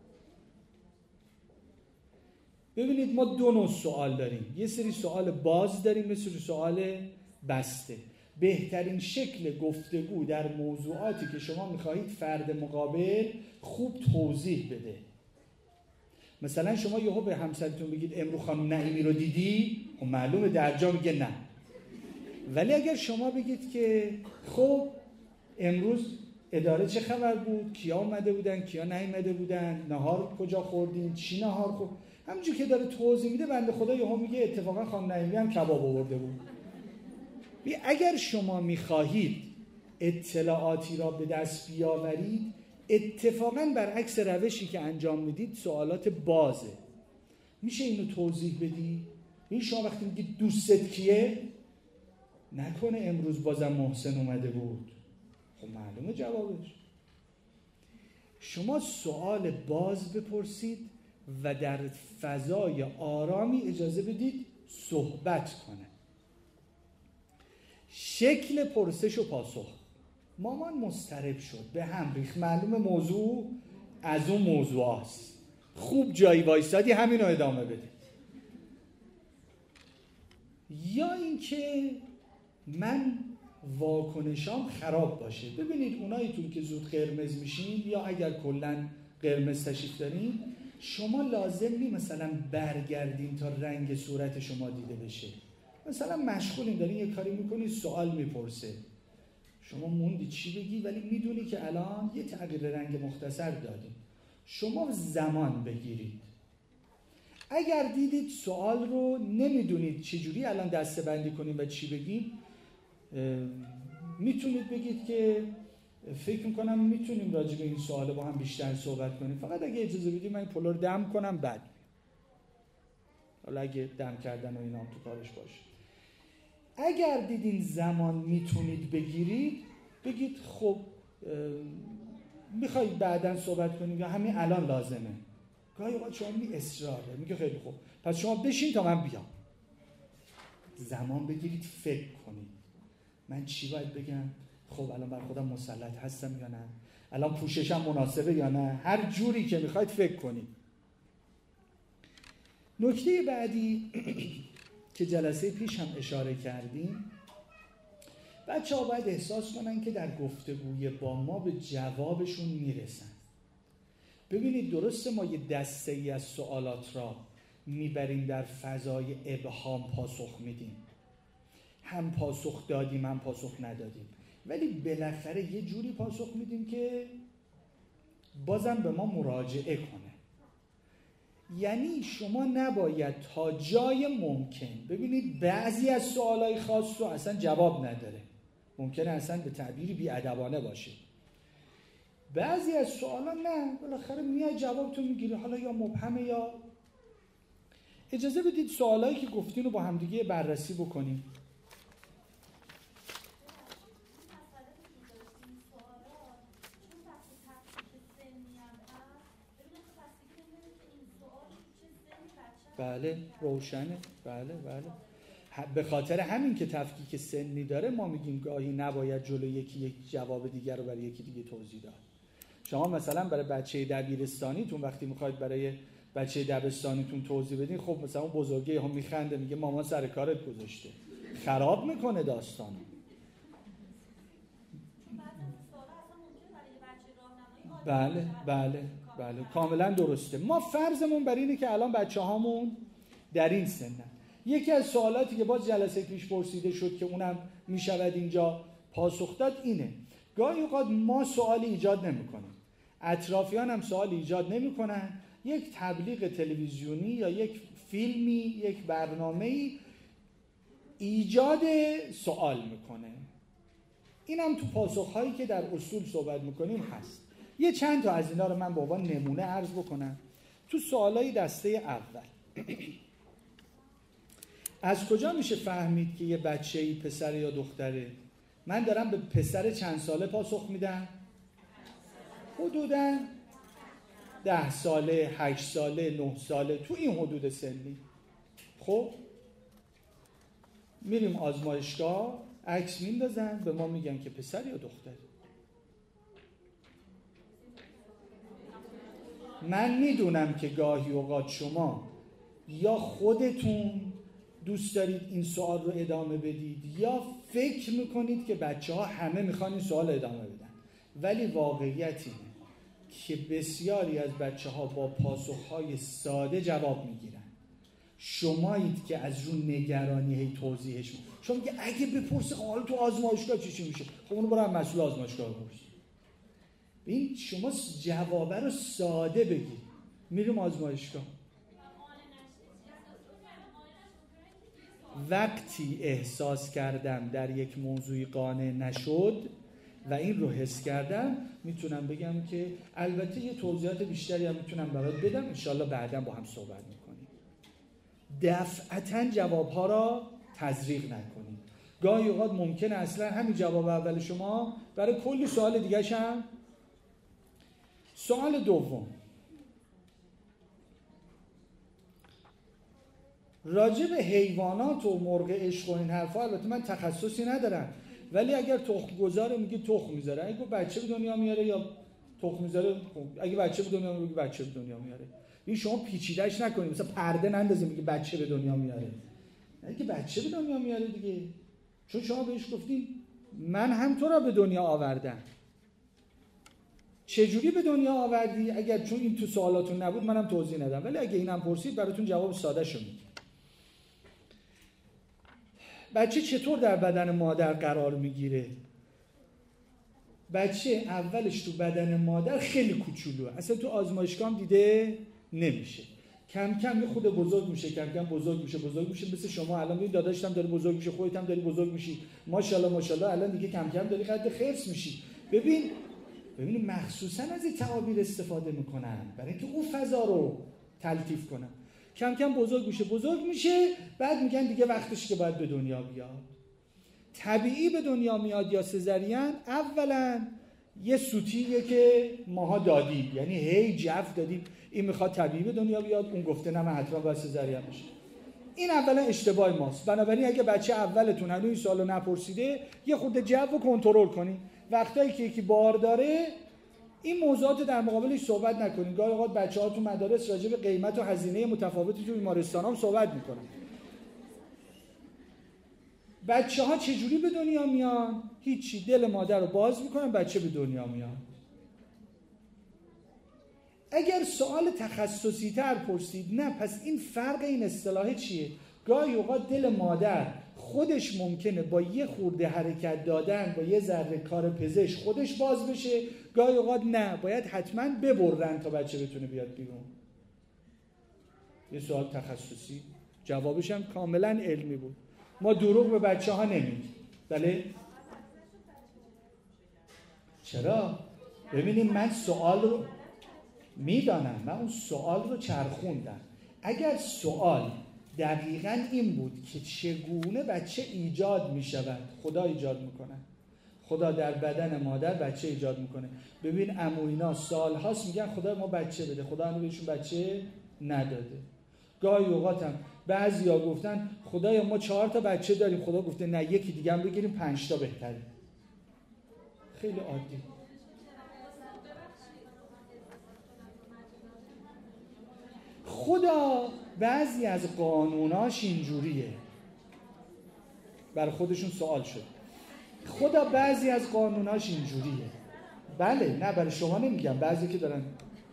ببینید ما دو نوع سوال داریم. یه سری سوال باز داریم، یه سری سوال بسته. بهترین شکل گفتگو در موضوعاتی که شما میخواهید فرد مقابل خوب توضیح بده. مثلا شما یهو به همسرتون بگید امروز خانم نعیمی رو دیدی؟ خب معلومه درجا میگه نه. ولی اگر شما بگید که خب امروز اداره چه خبر بود؟ کیا اومده بودن؟ کیا نیومده بودن؟ نهار کجا خوردین؟ چی نهار خورد؟ همونجور که داره توضیح میده بنده خدا یهو میگه اتفاقا خانم نعیمی هم کباب آورده بود. اگر شما میخواهید اطلاعاتی را به دست بیاورید، اتفاقاً برعکس روشی که انجام میدید سوالات بازه. میشه اینو توضیح بدی؟ این شما وقتی میگید دوستت کیه؟ نکنه امروز بازم محسن اومده بود. خب معلومه جوابش. شما سوال باز بپرسید و در فضای آرامی اجازه بدید صحبت کنه. شکل پرسش و پاسخ. مامان مضطرب شد، به هم ریخت، معلومه موضوع از اون موضوع هست. خوب جایی وایسادی همین رو ادامه بده. یا اینکه من واکنشام خراب باشه. ببینید اوناییتون که زود قرمز میشین یا اگر کلن قرمز تشریف دارین، شما لازم نی مثلا برگردین تا رنگ صورت شما دیده بشه. مثلا مشغولین دارین یه کاری میکنین، سوال میپرسه، شما موندی چی بگی، ولی میدونی که الان یه تغییر رنگ مختصر دادیم. شما زمان بگیرید. اگر دیدید سوال رو نمیدونید چجوری الان دسته بندی کنیم و چی بگیم، میتونید بگید که فکر میکنم میتونیم راجع به این سوال با هم بیشتر صحبت کنیم، فقط اگه اجازه بدید من این پلو رو دم کنم بعد. حالا اگه دم کردن و اینا تو کارش باشه. اگر دیدین زمان میتونید بگیرید، بگید خب میخواید بعداً صحبت کنیم یا همین الان لازمه. گاهی اوقات شما می اصرار دارید، میگه خیلی خوب پس شما بشین تا من بیام. زمان بگیرید، فکر کنید من چی باید بگم. خب الان بر خودم مسلط هستم یا نه؟ الان پوششم مناسبه یا نه؟ هر جوری که میخواید فکر کنید. نکته بعدی که جلسه پیش هم اشاره کردیم، بچه ها باید احساس کنن که در گفتگوی با ما به جوابشون میرسن. ببینید درسته ما یه دسته ای از سوالات را میبریم در فضای ابهام پاسخ میدیم، هم پاسخ دادیم هم پاسخ ندادیم، ولی بالاخره یه جوری پاسخ میدیم که بازم به ما مراجعه کنه. یعنی شما نباید تا جای ممکن، ببینید بعضی از سوالای خاص رو اصلا جواب نداره، ممکنه اصلا به تعبیری بی‌ادبانه باشه، بعضی از سوالا نه، بالاخره میای جوابتون میگیری، حالا یا مبهمه یا. اجازه بدید سوالایی که گفتین رو با همدیگه بررسی بکنیم. بله روشنه، بله بله. به خاطر همین که تفکیک سنی داره ما میگیم گاهی نباید جلو یکی یک جواب دیگر رو برای یکی دیگه توضیح داد. شما مثلا برای بچه دبیرستانیتون وقتی میخواید برای بچه دبستانیتون توضیح بدین، خب مثلا اون بزرگه هم میخنده میگه مامان سر کارت گذاشته، خراب میکنه داستانو. بله بله بله کاملا درسته. ما فرضمون بر اینه که الان بچه هامون در این سنن. یکی از سوالاتی که باز جلسه پیش پرسیده شد که اونم میشود اینجا پاسخ داد اینه، گاهی اوقات ما سوالی ایجاد نمیکنیم، اطرافیان هم سوال ایجاد نمیکنن، یک تبلیغ تلویزیونی یا یک فیلمی، یک برنامه‌ای ایجاد سوال میکنه. اینم تو پاسخهایی که در اصول صحبت میکنیم هست. یه چند تا از اینا رو من با عنوان نمونه عرض بکنم. تو سوالای دسته اول از کجا میشه فهمید که یه بچه‌ای پسر یا دختره؟ من دارم به پسر چند ساله پاسخ میدم؟ حدوداً ده ساله، هشت ساله، نه ساله، تو این حدود سنی. خب میریم آزمایشگاه، عکس میندازن، به ما میگن که پسر یا دختر. من میدونم که گاهی اوقات شما یا خودتون دوست دارید این سوال رو ادامه بدید یا فکر میکنید که بچه ها همه میخوان این سوال ادامه بدن، ولی واقعیت اینه که بسیاری از بچه ها با پاسخهای ساده جواب میگیرن. شمایید که از رو نگرانی هی توضیحش میکنید. شما میگه اگه بپرسه حالا تو آزمایشگاه چی چی میشه، خب اونو برای مسئول آزمایشگاه بپرس. ببین شما جوابه رو ساده بگید. میریم آزمایشگاه، وقتی احساس کردم در یک موضوعی قانع نشد و این رو حس کردم، میتونم بگم که البته یه توضیحات بیشتری هم میتونم برات بدم، انشالله بعدا با هم صحبت میکنیم. دفعتاً جوابها را تزریق نکنیم. گاهی اوقات ممکنه اصلا همین جواب اول شما برای کلی سوال دیگه هم. سوال دوم، راجع به حیوانات و مرغ عشق و این حرفا البته من تخصصی ندارم، ولی اگر تخم گذاره میگه تخم میذاره، اگه بچه به دنیا میاره یا تخم میذاره، اگه بچه به دنیا میاره بچه به دنیا میاره. این شما پیچیده‌اش نکنید، مثلا پرده نندازید میگه بچه به دنیا میاره. اگه بچه به دنیا میاره دیگه، چون شما بهش گفتین من هم تو را به دنیا آوردم. چجوری به دنیا آوردی؟ اگر چون این تو سوالاتون نبود منم توضیح ندم، ولی اگه اینم پرسید براتون جواب ساده شو میدم. بچه چطور در بدن مادر قرار میگیره؟ بچه اولش تو بدن مادر خیلی کوچولوه، اصلا تو آزمایشگاه هم دیده نمیشه. کم کم یه خود بزرگ میشه، کم کم بزرگ میشه بزرگ میشه مثل شما الان ببین داداشم داره بزرگ میشه، خودت هم داری بزرگ میشی، ماشاءالله ماشاءالله الان دیگه کم کم داری قد خرس میشی. ببین ببین مخصوصا از این تعابیر استفاده میکنن برای اینکه اون فضا رو تلطیف کنن. کم کم بزرگ میشه بزرگ میشه بعد میگن دیگه وقتش که باید به دنیا بیاد. طبیعی به دنیا میاد یا سزارین؟ اولا یه سوتیه که ماها دادیم، یعنی هی جفت دادیم این میخواد طبیعی به دنیا بیاد، اون گفته نه من حتما باید سزارین بشه. این اولا اشتباه ماست. بنابراین اگه بچه اولتون هنوز این سوالو نپرسیده یه خورده جو رو کنترل کنین. وقتایی که یکی بار داره این موضوعات در مقابلش صحبت نکنین. گاهی اوقات بچه‌ها تو مدارس راجع به قیمت و هزینه متفاوتی تو بیمارستان‌ها صحبت میکنن. بچه‌ها چجوری به دنیا میان؟ هیچی، دل مادر رو باز میکنن بچه به دنیا میاد. اگر سوال تخصصی تر پرسید نه پس این فرق این اصطلاح چیه؟ گاهی اوقات دل مادر خودش ممکنه با یه خورده حرکت دادن با یه ذره کار پزشک خودش باز بشه، گاهی اوقات نه باید حتما ببرن تا بچه بتونه بیاد بیرون. یه سوال تخصصی جوابش هم کاملا علمی بود. ما دروغ به بچه ها نمیگیم. بله؟ چرا؟ ببینیم من سوال رو میدانم، من اون سوال رو چرخوندم. اگر سوال دقیقاً این بود که چگونه بچه ایجاد میشود، خدا ایجاد میکنه، خدا در بدن مادر بچه ایجاد میکنه. ببین عموینا سال هاست میگن خدا ما بچه بده، خدا هنوز بهشون بچه نداده. گاهی اوقات هم بعضیا گفتن خدایا ما چهار تا بچه داریم، خدا گفته نه یکی دیگه هم بگیریم پنج تا بهتره. خیلی عادی. خدا بعضی از قانوناش اینجوریه، برای خودشون سوال شد. خدا بعضی از قانوناش اینجوریه. بله، نه برای شما نمیگم، بعضی که دارن.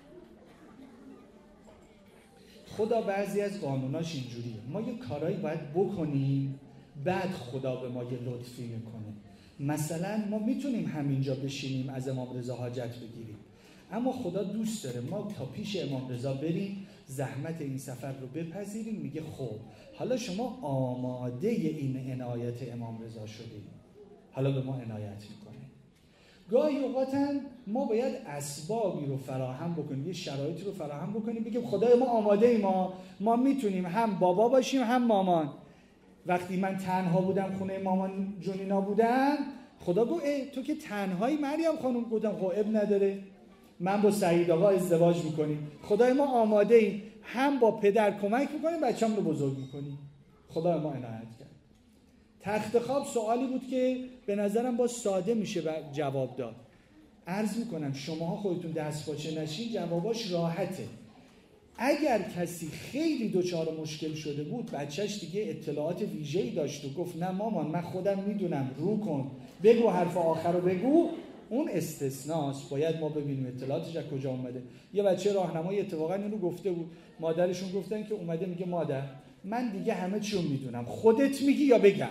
خدا بعضی از قانوناش اینجوریه، ما یه کارایی باید بکنیم بعد خدا به ما یه لطفی میکنه. مثلا ما میتونیم همینجا بشینیم از امام رضا حاجت بگیریم، اما خدا دوست داره ما تا پیش امام رضا بریم، زحمت این سفر رو بپذیریم. میگه خب حالا شما آماده این عنایت امام رضا شدید، حالا به ما عنایت میکنه. گاهی اوقاتاً ما باید اسبابی رو فراهم بکنیم، یه شرایطی رو فراهم بکنیم، بگیم خدای ما آماده ای، ما ما میتونیم هم بابا باشیم هم مامان. وقتی من تنها بودم خونه مامان جونینا بودم، خدا گفت ای تو که تنهایی مریم خانم؟ گفتم خب اب نداره، من با سعید آقا ازدواج میکنیم، خدای ما آماده ایم، هم با پدر کمک میکنیم بچه‌مون رو بزرگ میکنیم. خدای ما عنایت کرد. تخت خواب سوالی بود که به نظرم با ساده میشه جواب داد. عرض میکنم شماها خودتون دست پاچه نشین، جواباش راحته. اگر کسی خیلی دچار مشکل شده بود، بچهش دیگه اطلاعات ویژه‌ای داشت و گفت نه مامان من خودم میدونم، رو کن بگو حرف آخر رو بگو، اون استثناست. باید ما ببینیم اطلاعاتش از کجا اومده. یه بچه راهنمایی اتفاقا اینو گفته بود، مادرشون گفتن که اومده میگه مادر من دیگه همه چی رو میدونم، خودت میگی یا بگم؟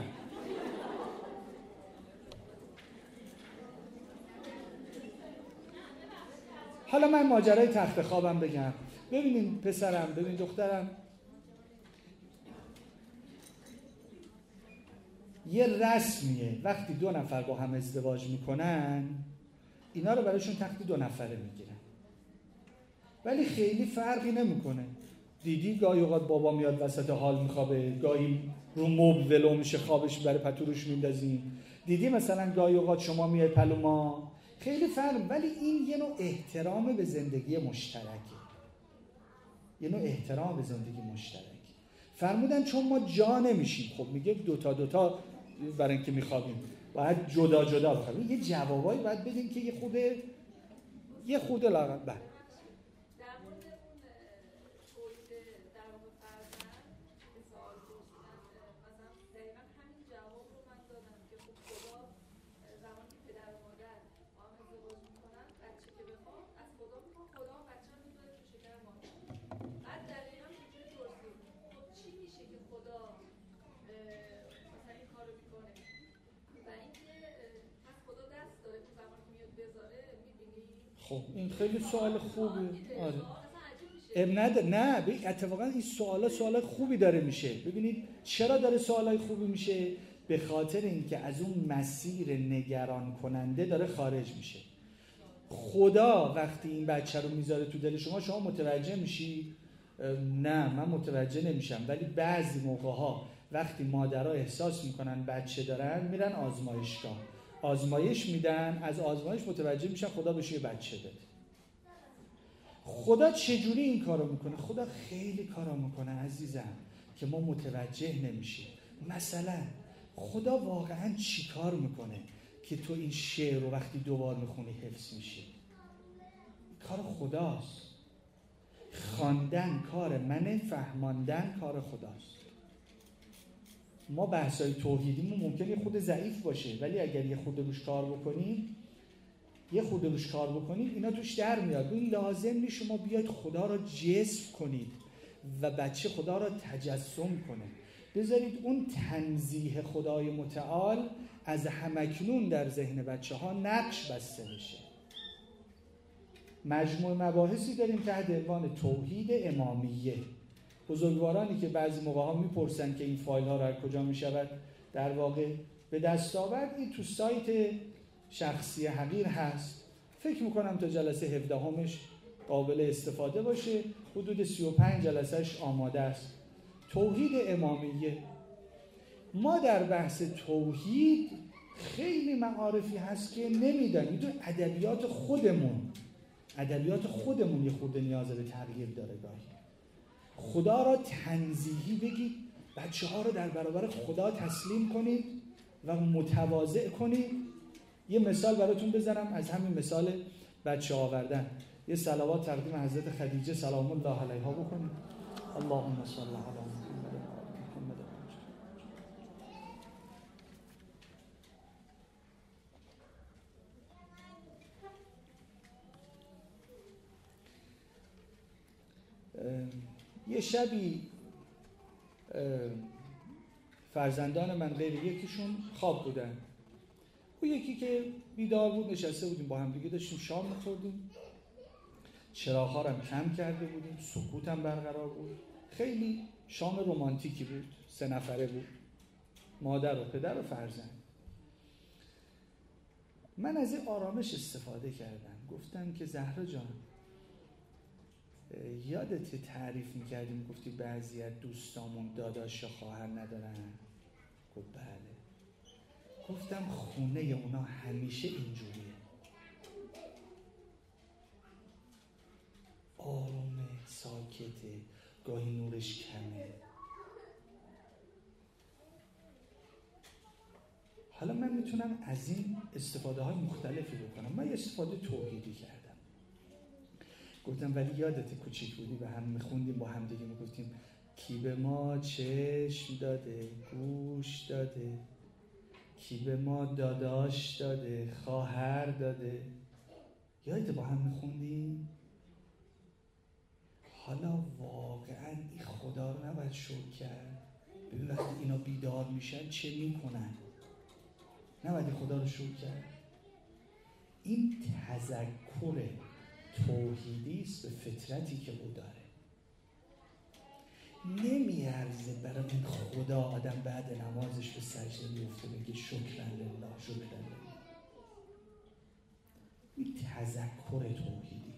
حالا من ماجرای تخت خوابم بگم. ببینیم پسرم، ببین دخترم، یه رسمیه وقتی دو نفر با هم ازدواج میکنن اینا رو براشون تخت دو نفره میگیرن، ولی خیلی فرقی نمیکنه. دیدی گاهی اوقات بابا میاد وسط حال میخوابه، گاهی رو مبل ولو میشه خوابش برای پتوروش میندازیم. دیدی مثلا گاهی اوقات شما میای پلو ما، خیلی فرق. ولی این یه نوع احترام به زندگی مشترکه، یه نوع احترام به زندگی مشترک. فرمودن چون ما جا نمیشیم، خب میگه دوتا دوتا برای اینکه میخوابیم باید جدا جدا بخوابیم. یه جوابایی باید بدیم که یه خود یه خود لاغر بله. خب این خیلی سوال خوبه. آره اب نداره، نه ببین اتفاقا این سوالا سوالای خوبی داره میشه. ببینید چرا داره سوالای خوبی میشه؟ به خاطر اینکه از اون مسیر نگران کننده داره خارج میشه. خدا وقتی این بچه رو میذاره تو دل شما، شما متوجه میشی؟ نه من متوجه نمیشم. ولی بعضی موقع‌ها وقتی مادرها احساس میکنن بچه دارن، میرن آزمایشگاه، آزمایش میدن، از آزمایش متوجه میشن خدا بهش یه بچه داده. خدا چجوری این کارو میکنه؟ خدا خیلی کارا میکنه عزیزم که ما متوجه نمیشیم. مثلا خدا واقعا چی کار میکنه که تو این شعر رو وقتی دوبار میخونی حفظ میشی؟ کار خداست. خواندن کار منه، فهماندن کار خداست. ما بحثای توحیدیمون ممکنه خود ضعیف باشه، ولی اگر یه خود روش کار بکنیم یه خود روش کار بکنیم اینا توش در میاد. این لازم نیست شما بیاید خدا را جسم کنید و بچه خدا را تجسم کنه. بذارید اون تنزیه خدای متعال از همکنون در ذهن بچه ها نقش بسته بشه. مجموع مباحثی داریم تحت عنوان توحید امامیه. بزرگوارانی که بعضی موقع ها میپرسن که این فایل ها را کجا میشود در واقع به دست آورد، این تو سایت شخصی حقیر هست. فکر میکنم تا جلسه هفدهمش قابل استفاده باشه. حدود سی و پنج جلسهش آماده است. توحید امامیه. ما در بحث توحید خیلی معارفی هست که نمیدانیم. تو ادبیات خودمون ادبیات خودمون یه خورده نیاز به تغییر داره. گاهی خدا را تنزیهی بگید، بچه ها رو در برابر خدا تسلیم کنید و متواضع کنید. یه مثال براتون بزنم از همین مثال بچه آوردن. یه صلوات تقدیم حضرت خدیجه سلام الله علیها بکنید. اللهم صل علی محمد و آل محمد. یه شبی فرزندان من غیر یکیشون خواب بودن، و یکی که بیدار بود نشسته بودیم با هم دیگه داشتیم شام می‌خوردیم، چراغ‌ها رو هم کم کرده بودیم، سکوت هم برقرار بود. خیلی شام رمانتیکی بود. سه نفره بود، مادر و پدر و فرزند. من از این آرامش استفاده کردم. گفتم که زهرا جان، یادت تعریف میکردیم گفتی بعضی از دوستامون داداش خواهر ندارن؟ گفت بله. گفتم خونه اونا همیشه اینجوریه، آرومه، ساکته، گاهی نورش کمه. حالا من میتونم از این استفاده های مختلفی بکنم. من یه استفاده توحیدی کردم. گفتم ولی یادت کوچیک بودی و هم میخوندیم با هم دیگه میگفتیم کی به ما چشم داده، گوش داده، کی به ما داداش داده، خواهر داده. یادت با هم میخوندیم؟ حالا واقعا این خدا رو نباید شکر کرد. ببین وقتی اینا بیدار میشن چه میکنن؟ نباید خدا رو شکر کرد. این تذکر توحیدی است به فطرتی که او داره. نمیارزه برای این خدا آدم بعد نمازش به سجده میفته بگه شکرا لله شکرا لله. این تذکر توحیدی.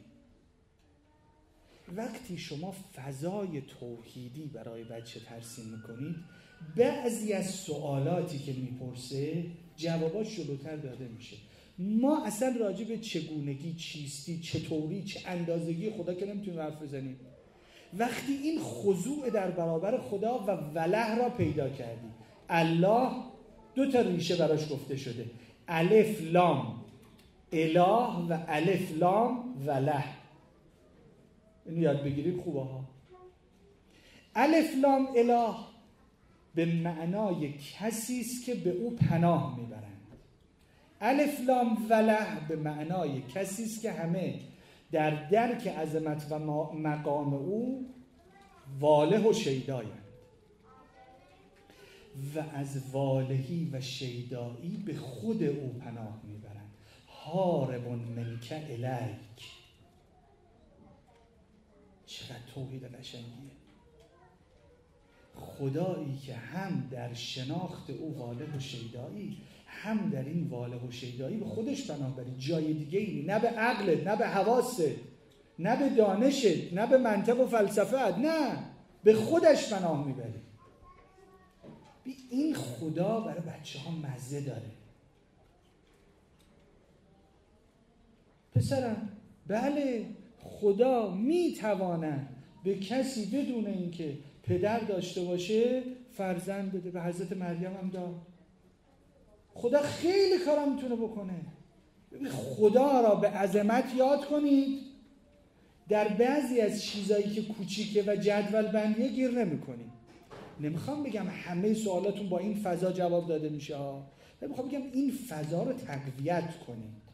وقتی شما فضای توحیدی برای بچه ترسیم میکنید، بعضی از سوالاتی که میپرسه جواباش جلوتر داده میشه. ما اصلا راجع به چگونگی، چیستی، چطوری، چه اندازگی خدا که نمیتونیم حرف بزنیم. وقتی این خضوع در برابر خدا و وله را پیدا کردی، الله دو تا ریشه براش گفته شده، الف لام اله و الف لام وله. اینو یاد بگیریم خوبه ها. الف لام اله به معنای کسی است که به او پناه میبرند. الف لام وله به معنای کسی است که همه در درک عظمت و مقام او واله و شیدایند و از والهی و شیدایی به خود او پناه میبرند. هارب منک الیک. چقدر توحید قشنگیه. خدایی که هم در شناخت او واله و شیدایی، هم در این واله و شیدایی به خودش پناه بری. جای دیگه ای نه به عقلت، نه به حواست، نه به دانشت، نه به منطق و فلسفت، نه به خودش پناه میبری. این خدا برای بچه ها مزه داره. پسرم بله خدا میتواند به کسی بدون اینکه پدر داشته باشه فرزند بده. به حضرت مریم هم داد. خدا خیلی کارا میتونه بکنه. خدا را به عظمت یاد کنید، در بعضی از چیزایی که کوچیکه و جدول بندیه گیر نمی کنید. نمیخوام بگم همه سوالاتون با این فضا جواب داده میشه ها. میخوام بگم این فضا رو تقویت کنید.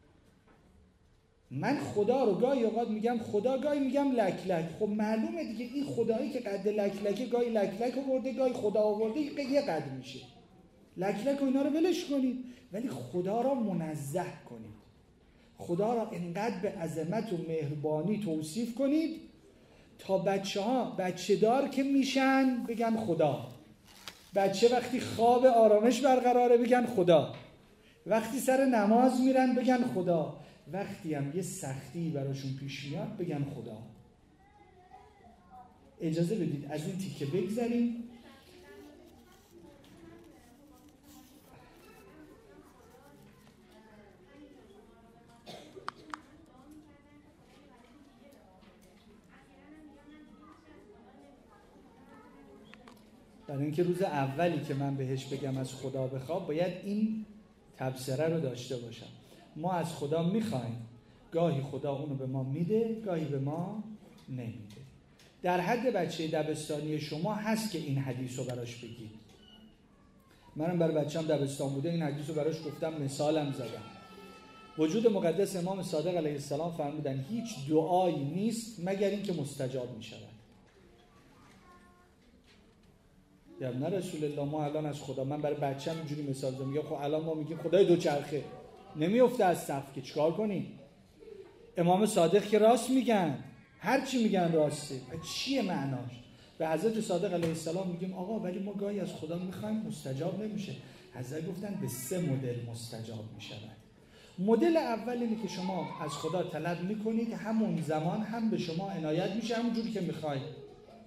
من خدا رو گاهی اوقات میگم خدا، گاهی میگم لک لک. خب معلومه دیگه این خدایی که قد لک لکه، گاهی لک لک آورده گاهی خدا آورده یه قد میشه. لک لک و اینا رو ولش کنید، ولی خدا را منزه کنید. خدا را انقدر به عظمت و مهربانی توصیف کنید تا بچه ها بچه دار که میشن بگن خدا. بچه وقتی خواب آرامش برقراره بگن خدا. وقتی سر نماز میرن بگن خدا. وقتی هم یه سختی براشون پیش میاد بگن خدا. اجازه بدید از این تیکه بگذریم. برای اینکه روز اولی که من بهش بگم از خدا بخواب باید این تبصره رو داشته باشم. ما از خدا میخوایم، گاهی خدا اونو به ما میده، گاهی به ما نمیده. در حد بچه دبستانی شما هست که این حدیث رو براش بگید. منم برای بچه‌م دبستان بوده این حدیث رو براش گفتم، مثالم زدم. وجود مقدس امام صادق علیه السلام فرمودن هیچ دعایی نیست مگر این که مستجاب میشود. یا نه رسول الله ما الان از خدا، من برای بچه‌م اینجوری مثال زدم، یا خب الان ما میگیم خدای دوچرخه نمیفته از صف که چیکار کنیم؟ امام صادق که راست میگن، هر چی میگن راسته. چیه معناش؟ به حضرت صادق علیه السلام میگیم آقا ولی ما گاهی از خدا میخوایم مستجاب نمیشه. حضرت گفتن به سه مدل مستجاب میشود. مدل اول اینه که شما از خدا طلب میکنید، همون زمان هم به شما عنایت میشه همون جوری که میخواید.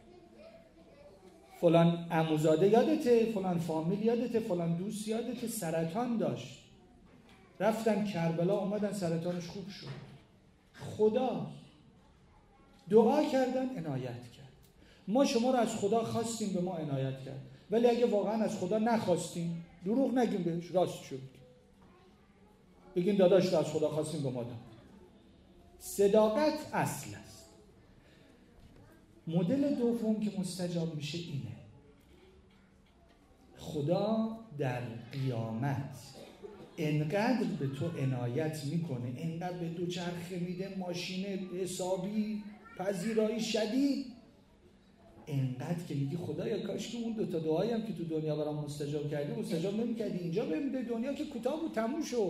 فلان عموزاده یادته، فلان فامیل یادته، فلان دوست یادته سرطان داشت، رفتن کربلا اومدن سرطانش خوب شد. خدا دعا کردن عنایت کرد. ما شما رو از خدا خواستیم به ما عنایت کرد، ولی اگه واقعا از خدا نخواستیم دروغ نگیم بهش، راست شد بگیم داداش رو از خدا خواستیم به ما داد. صداقت اصل است. مدل دوم که مستجاب میشه اینه: خدا در قیامت انقدر به تو عنایت میکنه، انقدر به دو چرخه میده، ماشین حسابی، پذیرایی شدید، انقدر که میگی خدایا کاش که اون دو تا دعایی هم که تو دنیا برام مستجاب کردی مستجاب نمیکردی، اینجا بمیده، دنیا که کوتاه بود تموم شد.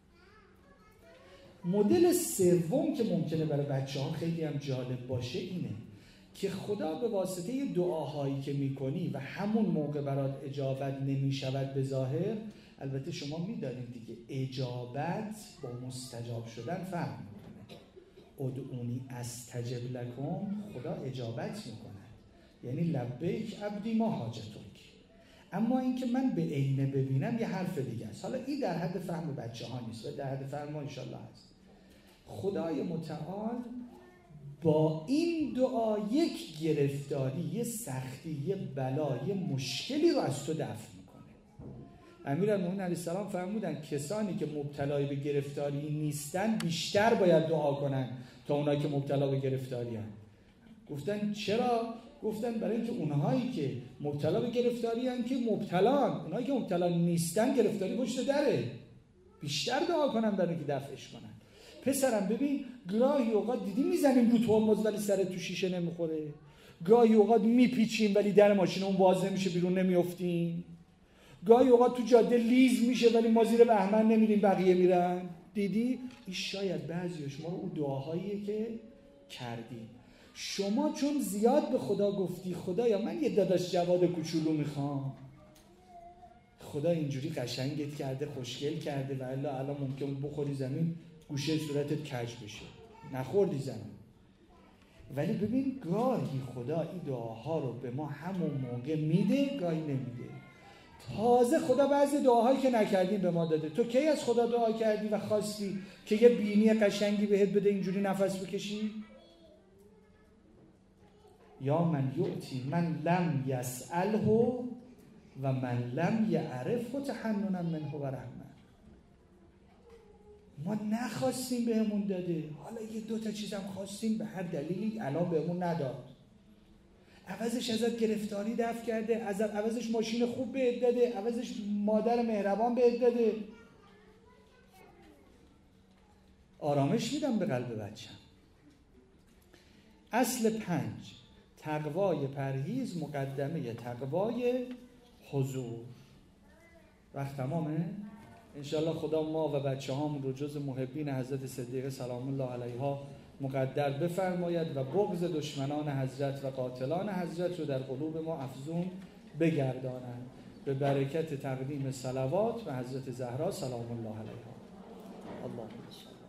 مدل سوم که ممکنه برای بچه‌ها خیلی هم جالب باشه اینه که خدا به واسطه دعاهایی که میکنی و همون موقع برات اجابت نمیشود به ظاهر، البته شما میدانید دیگه اجابت با مستجاب شدن فرق میکنه. ادعونی استجب لکم، خدا اجابت میکنه، یعنی لبیک عبدی ما حاجتک. اما اینکه من به عینه ببینم یه حرف دیگه است. حالا این در حد فهم بچه ها نیست و در حد فهم ما انشالله هست. خدای متعال با این دعا یک گرفتاری، یه سختی، یه بلا، یه مشکلی رو از تو دفع میکنه. امیرالمومنین علیه السلام فرمودن کسانی که مبتلای به گرفتاری نیستن بیشتر باید دعا کنن تا اونایی که مبتلا به گرفتاری هستن. گفتن چرا؟ گفتن برای اینکه اونهایی که مبتلا به گرفتاری هستن که مبتلان، اونهایی که مبتلا نیستن گرفتاری پشت دره، بیشتر دعا کنن برای اینکه دفعش کنن. پسرم ببین گاهی اوقات دیدی میزنیم رو ترمز ولی سر تو شیشه نمیخوره، گاهی اوقات میپیچیم ولی در ماشین اون باز نمیشه بیرون نمیافتیم، گاهی اوقات تو جاده لیز میشه ولی ما زیر بهمن نمیریم بقیه میرن. دیدی این شاید بعضی شما رو اون دعاهاییه که کردی. شما چون زیاد به خدا گفتی خدایا من یه داداش جواد کوچولو میخوام، خدا اینجوری قشنگت کرده، خوشگل کرده و الا الان ممکن بخوری زمین گوشه صورتت کج بشه، نخوردی زمین. ولی ببین گاهی خدا این دعاها رو به ما همون موقع میده، گاهی نمیده. تازه خدا بعضی دعاهایی که نکردیم به ما داده. تو کی از خدا دعا کردی و خواستی که یه بینی قشنگی بهت بده اینجوری نفس بکشی؟ یا من یعطی من لم یسأله و من لم یعرفه تحننا منه و رحمه. ما نخواستیم بهمون داده، حالا یه دو تا چیزم خواستیم به هر دلیلی الان بهمون نداد. عوضش ازت گرفتاری دفع کرده، از عوضش ماشین خوب بهت داده، عوضش مادر مهربان بهت داده. آرامش میدم به قلب بچم. اصل پنج، تقوای پرهیز مقدمه تقوای حضور. وقت تمامه؟ انشاءالله خدا ما و بچه هامون رو جز محبین حضرت صدیقه سلام الله علیها مقدر بفرماید و بغض دشمنان حضرت و قاتلان حضرت رو در قلوب ما افزون بگردانند به برکت تقدیم صلوات و حضرت زهرا سلام الله علیها. اللهم صل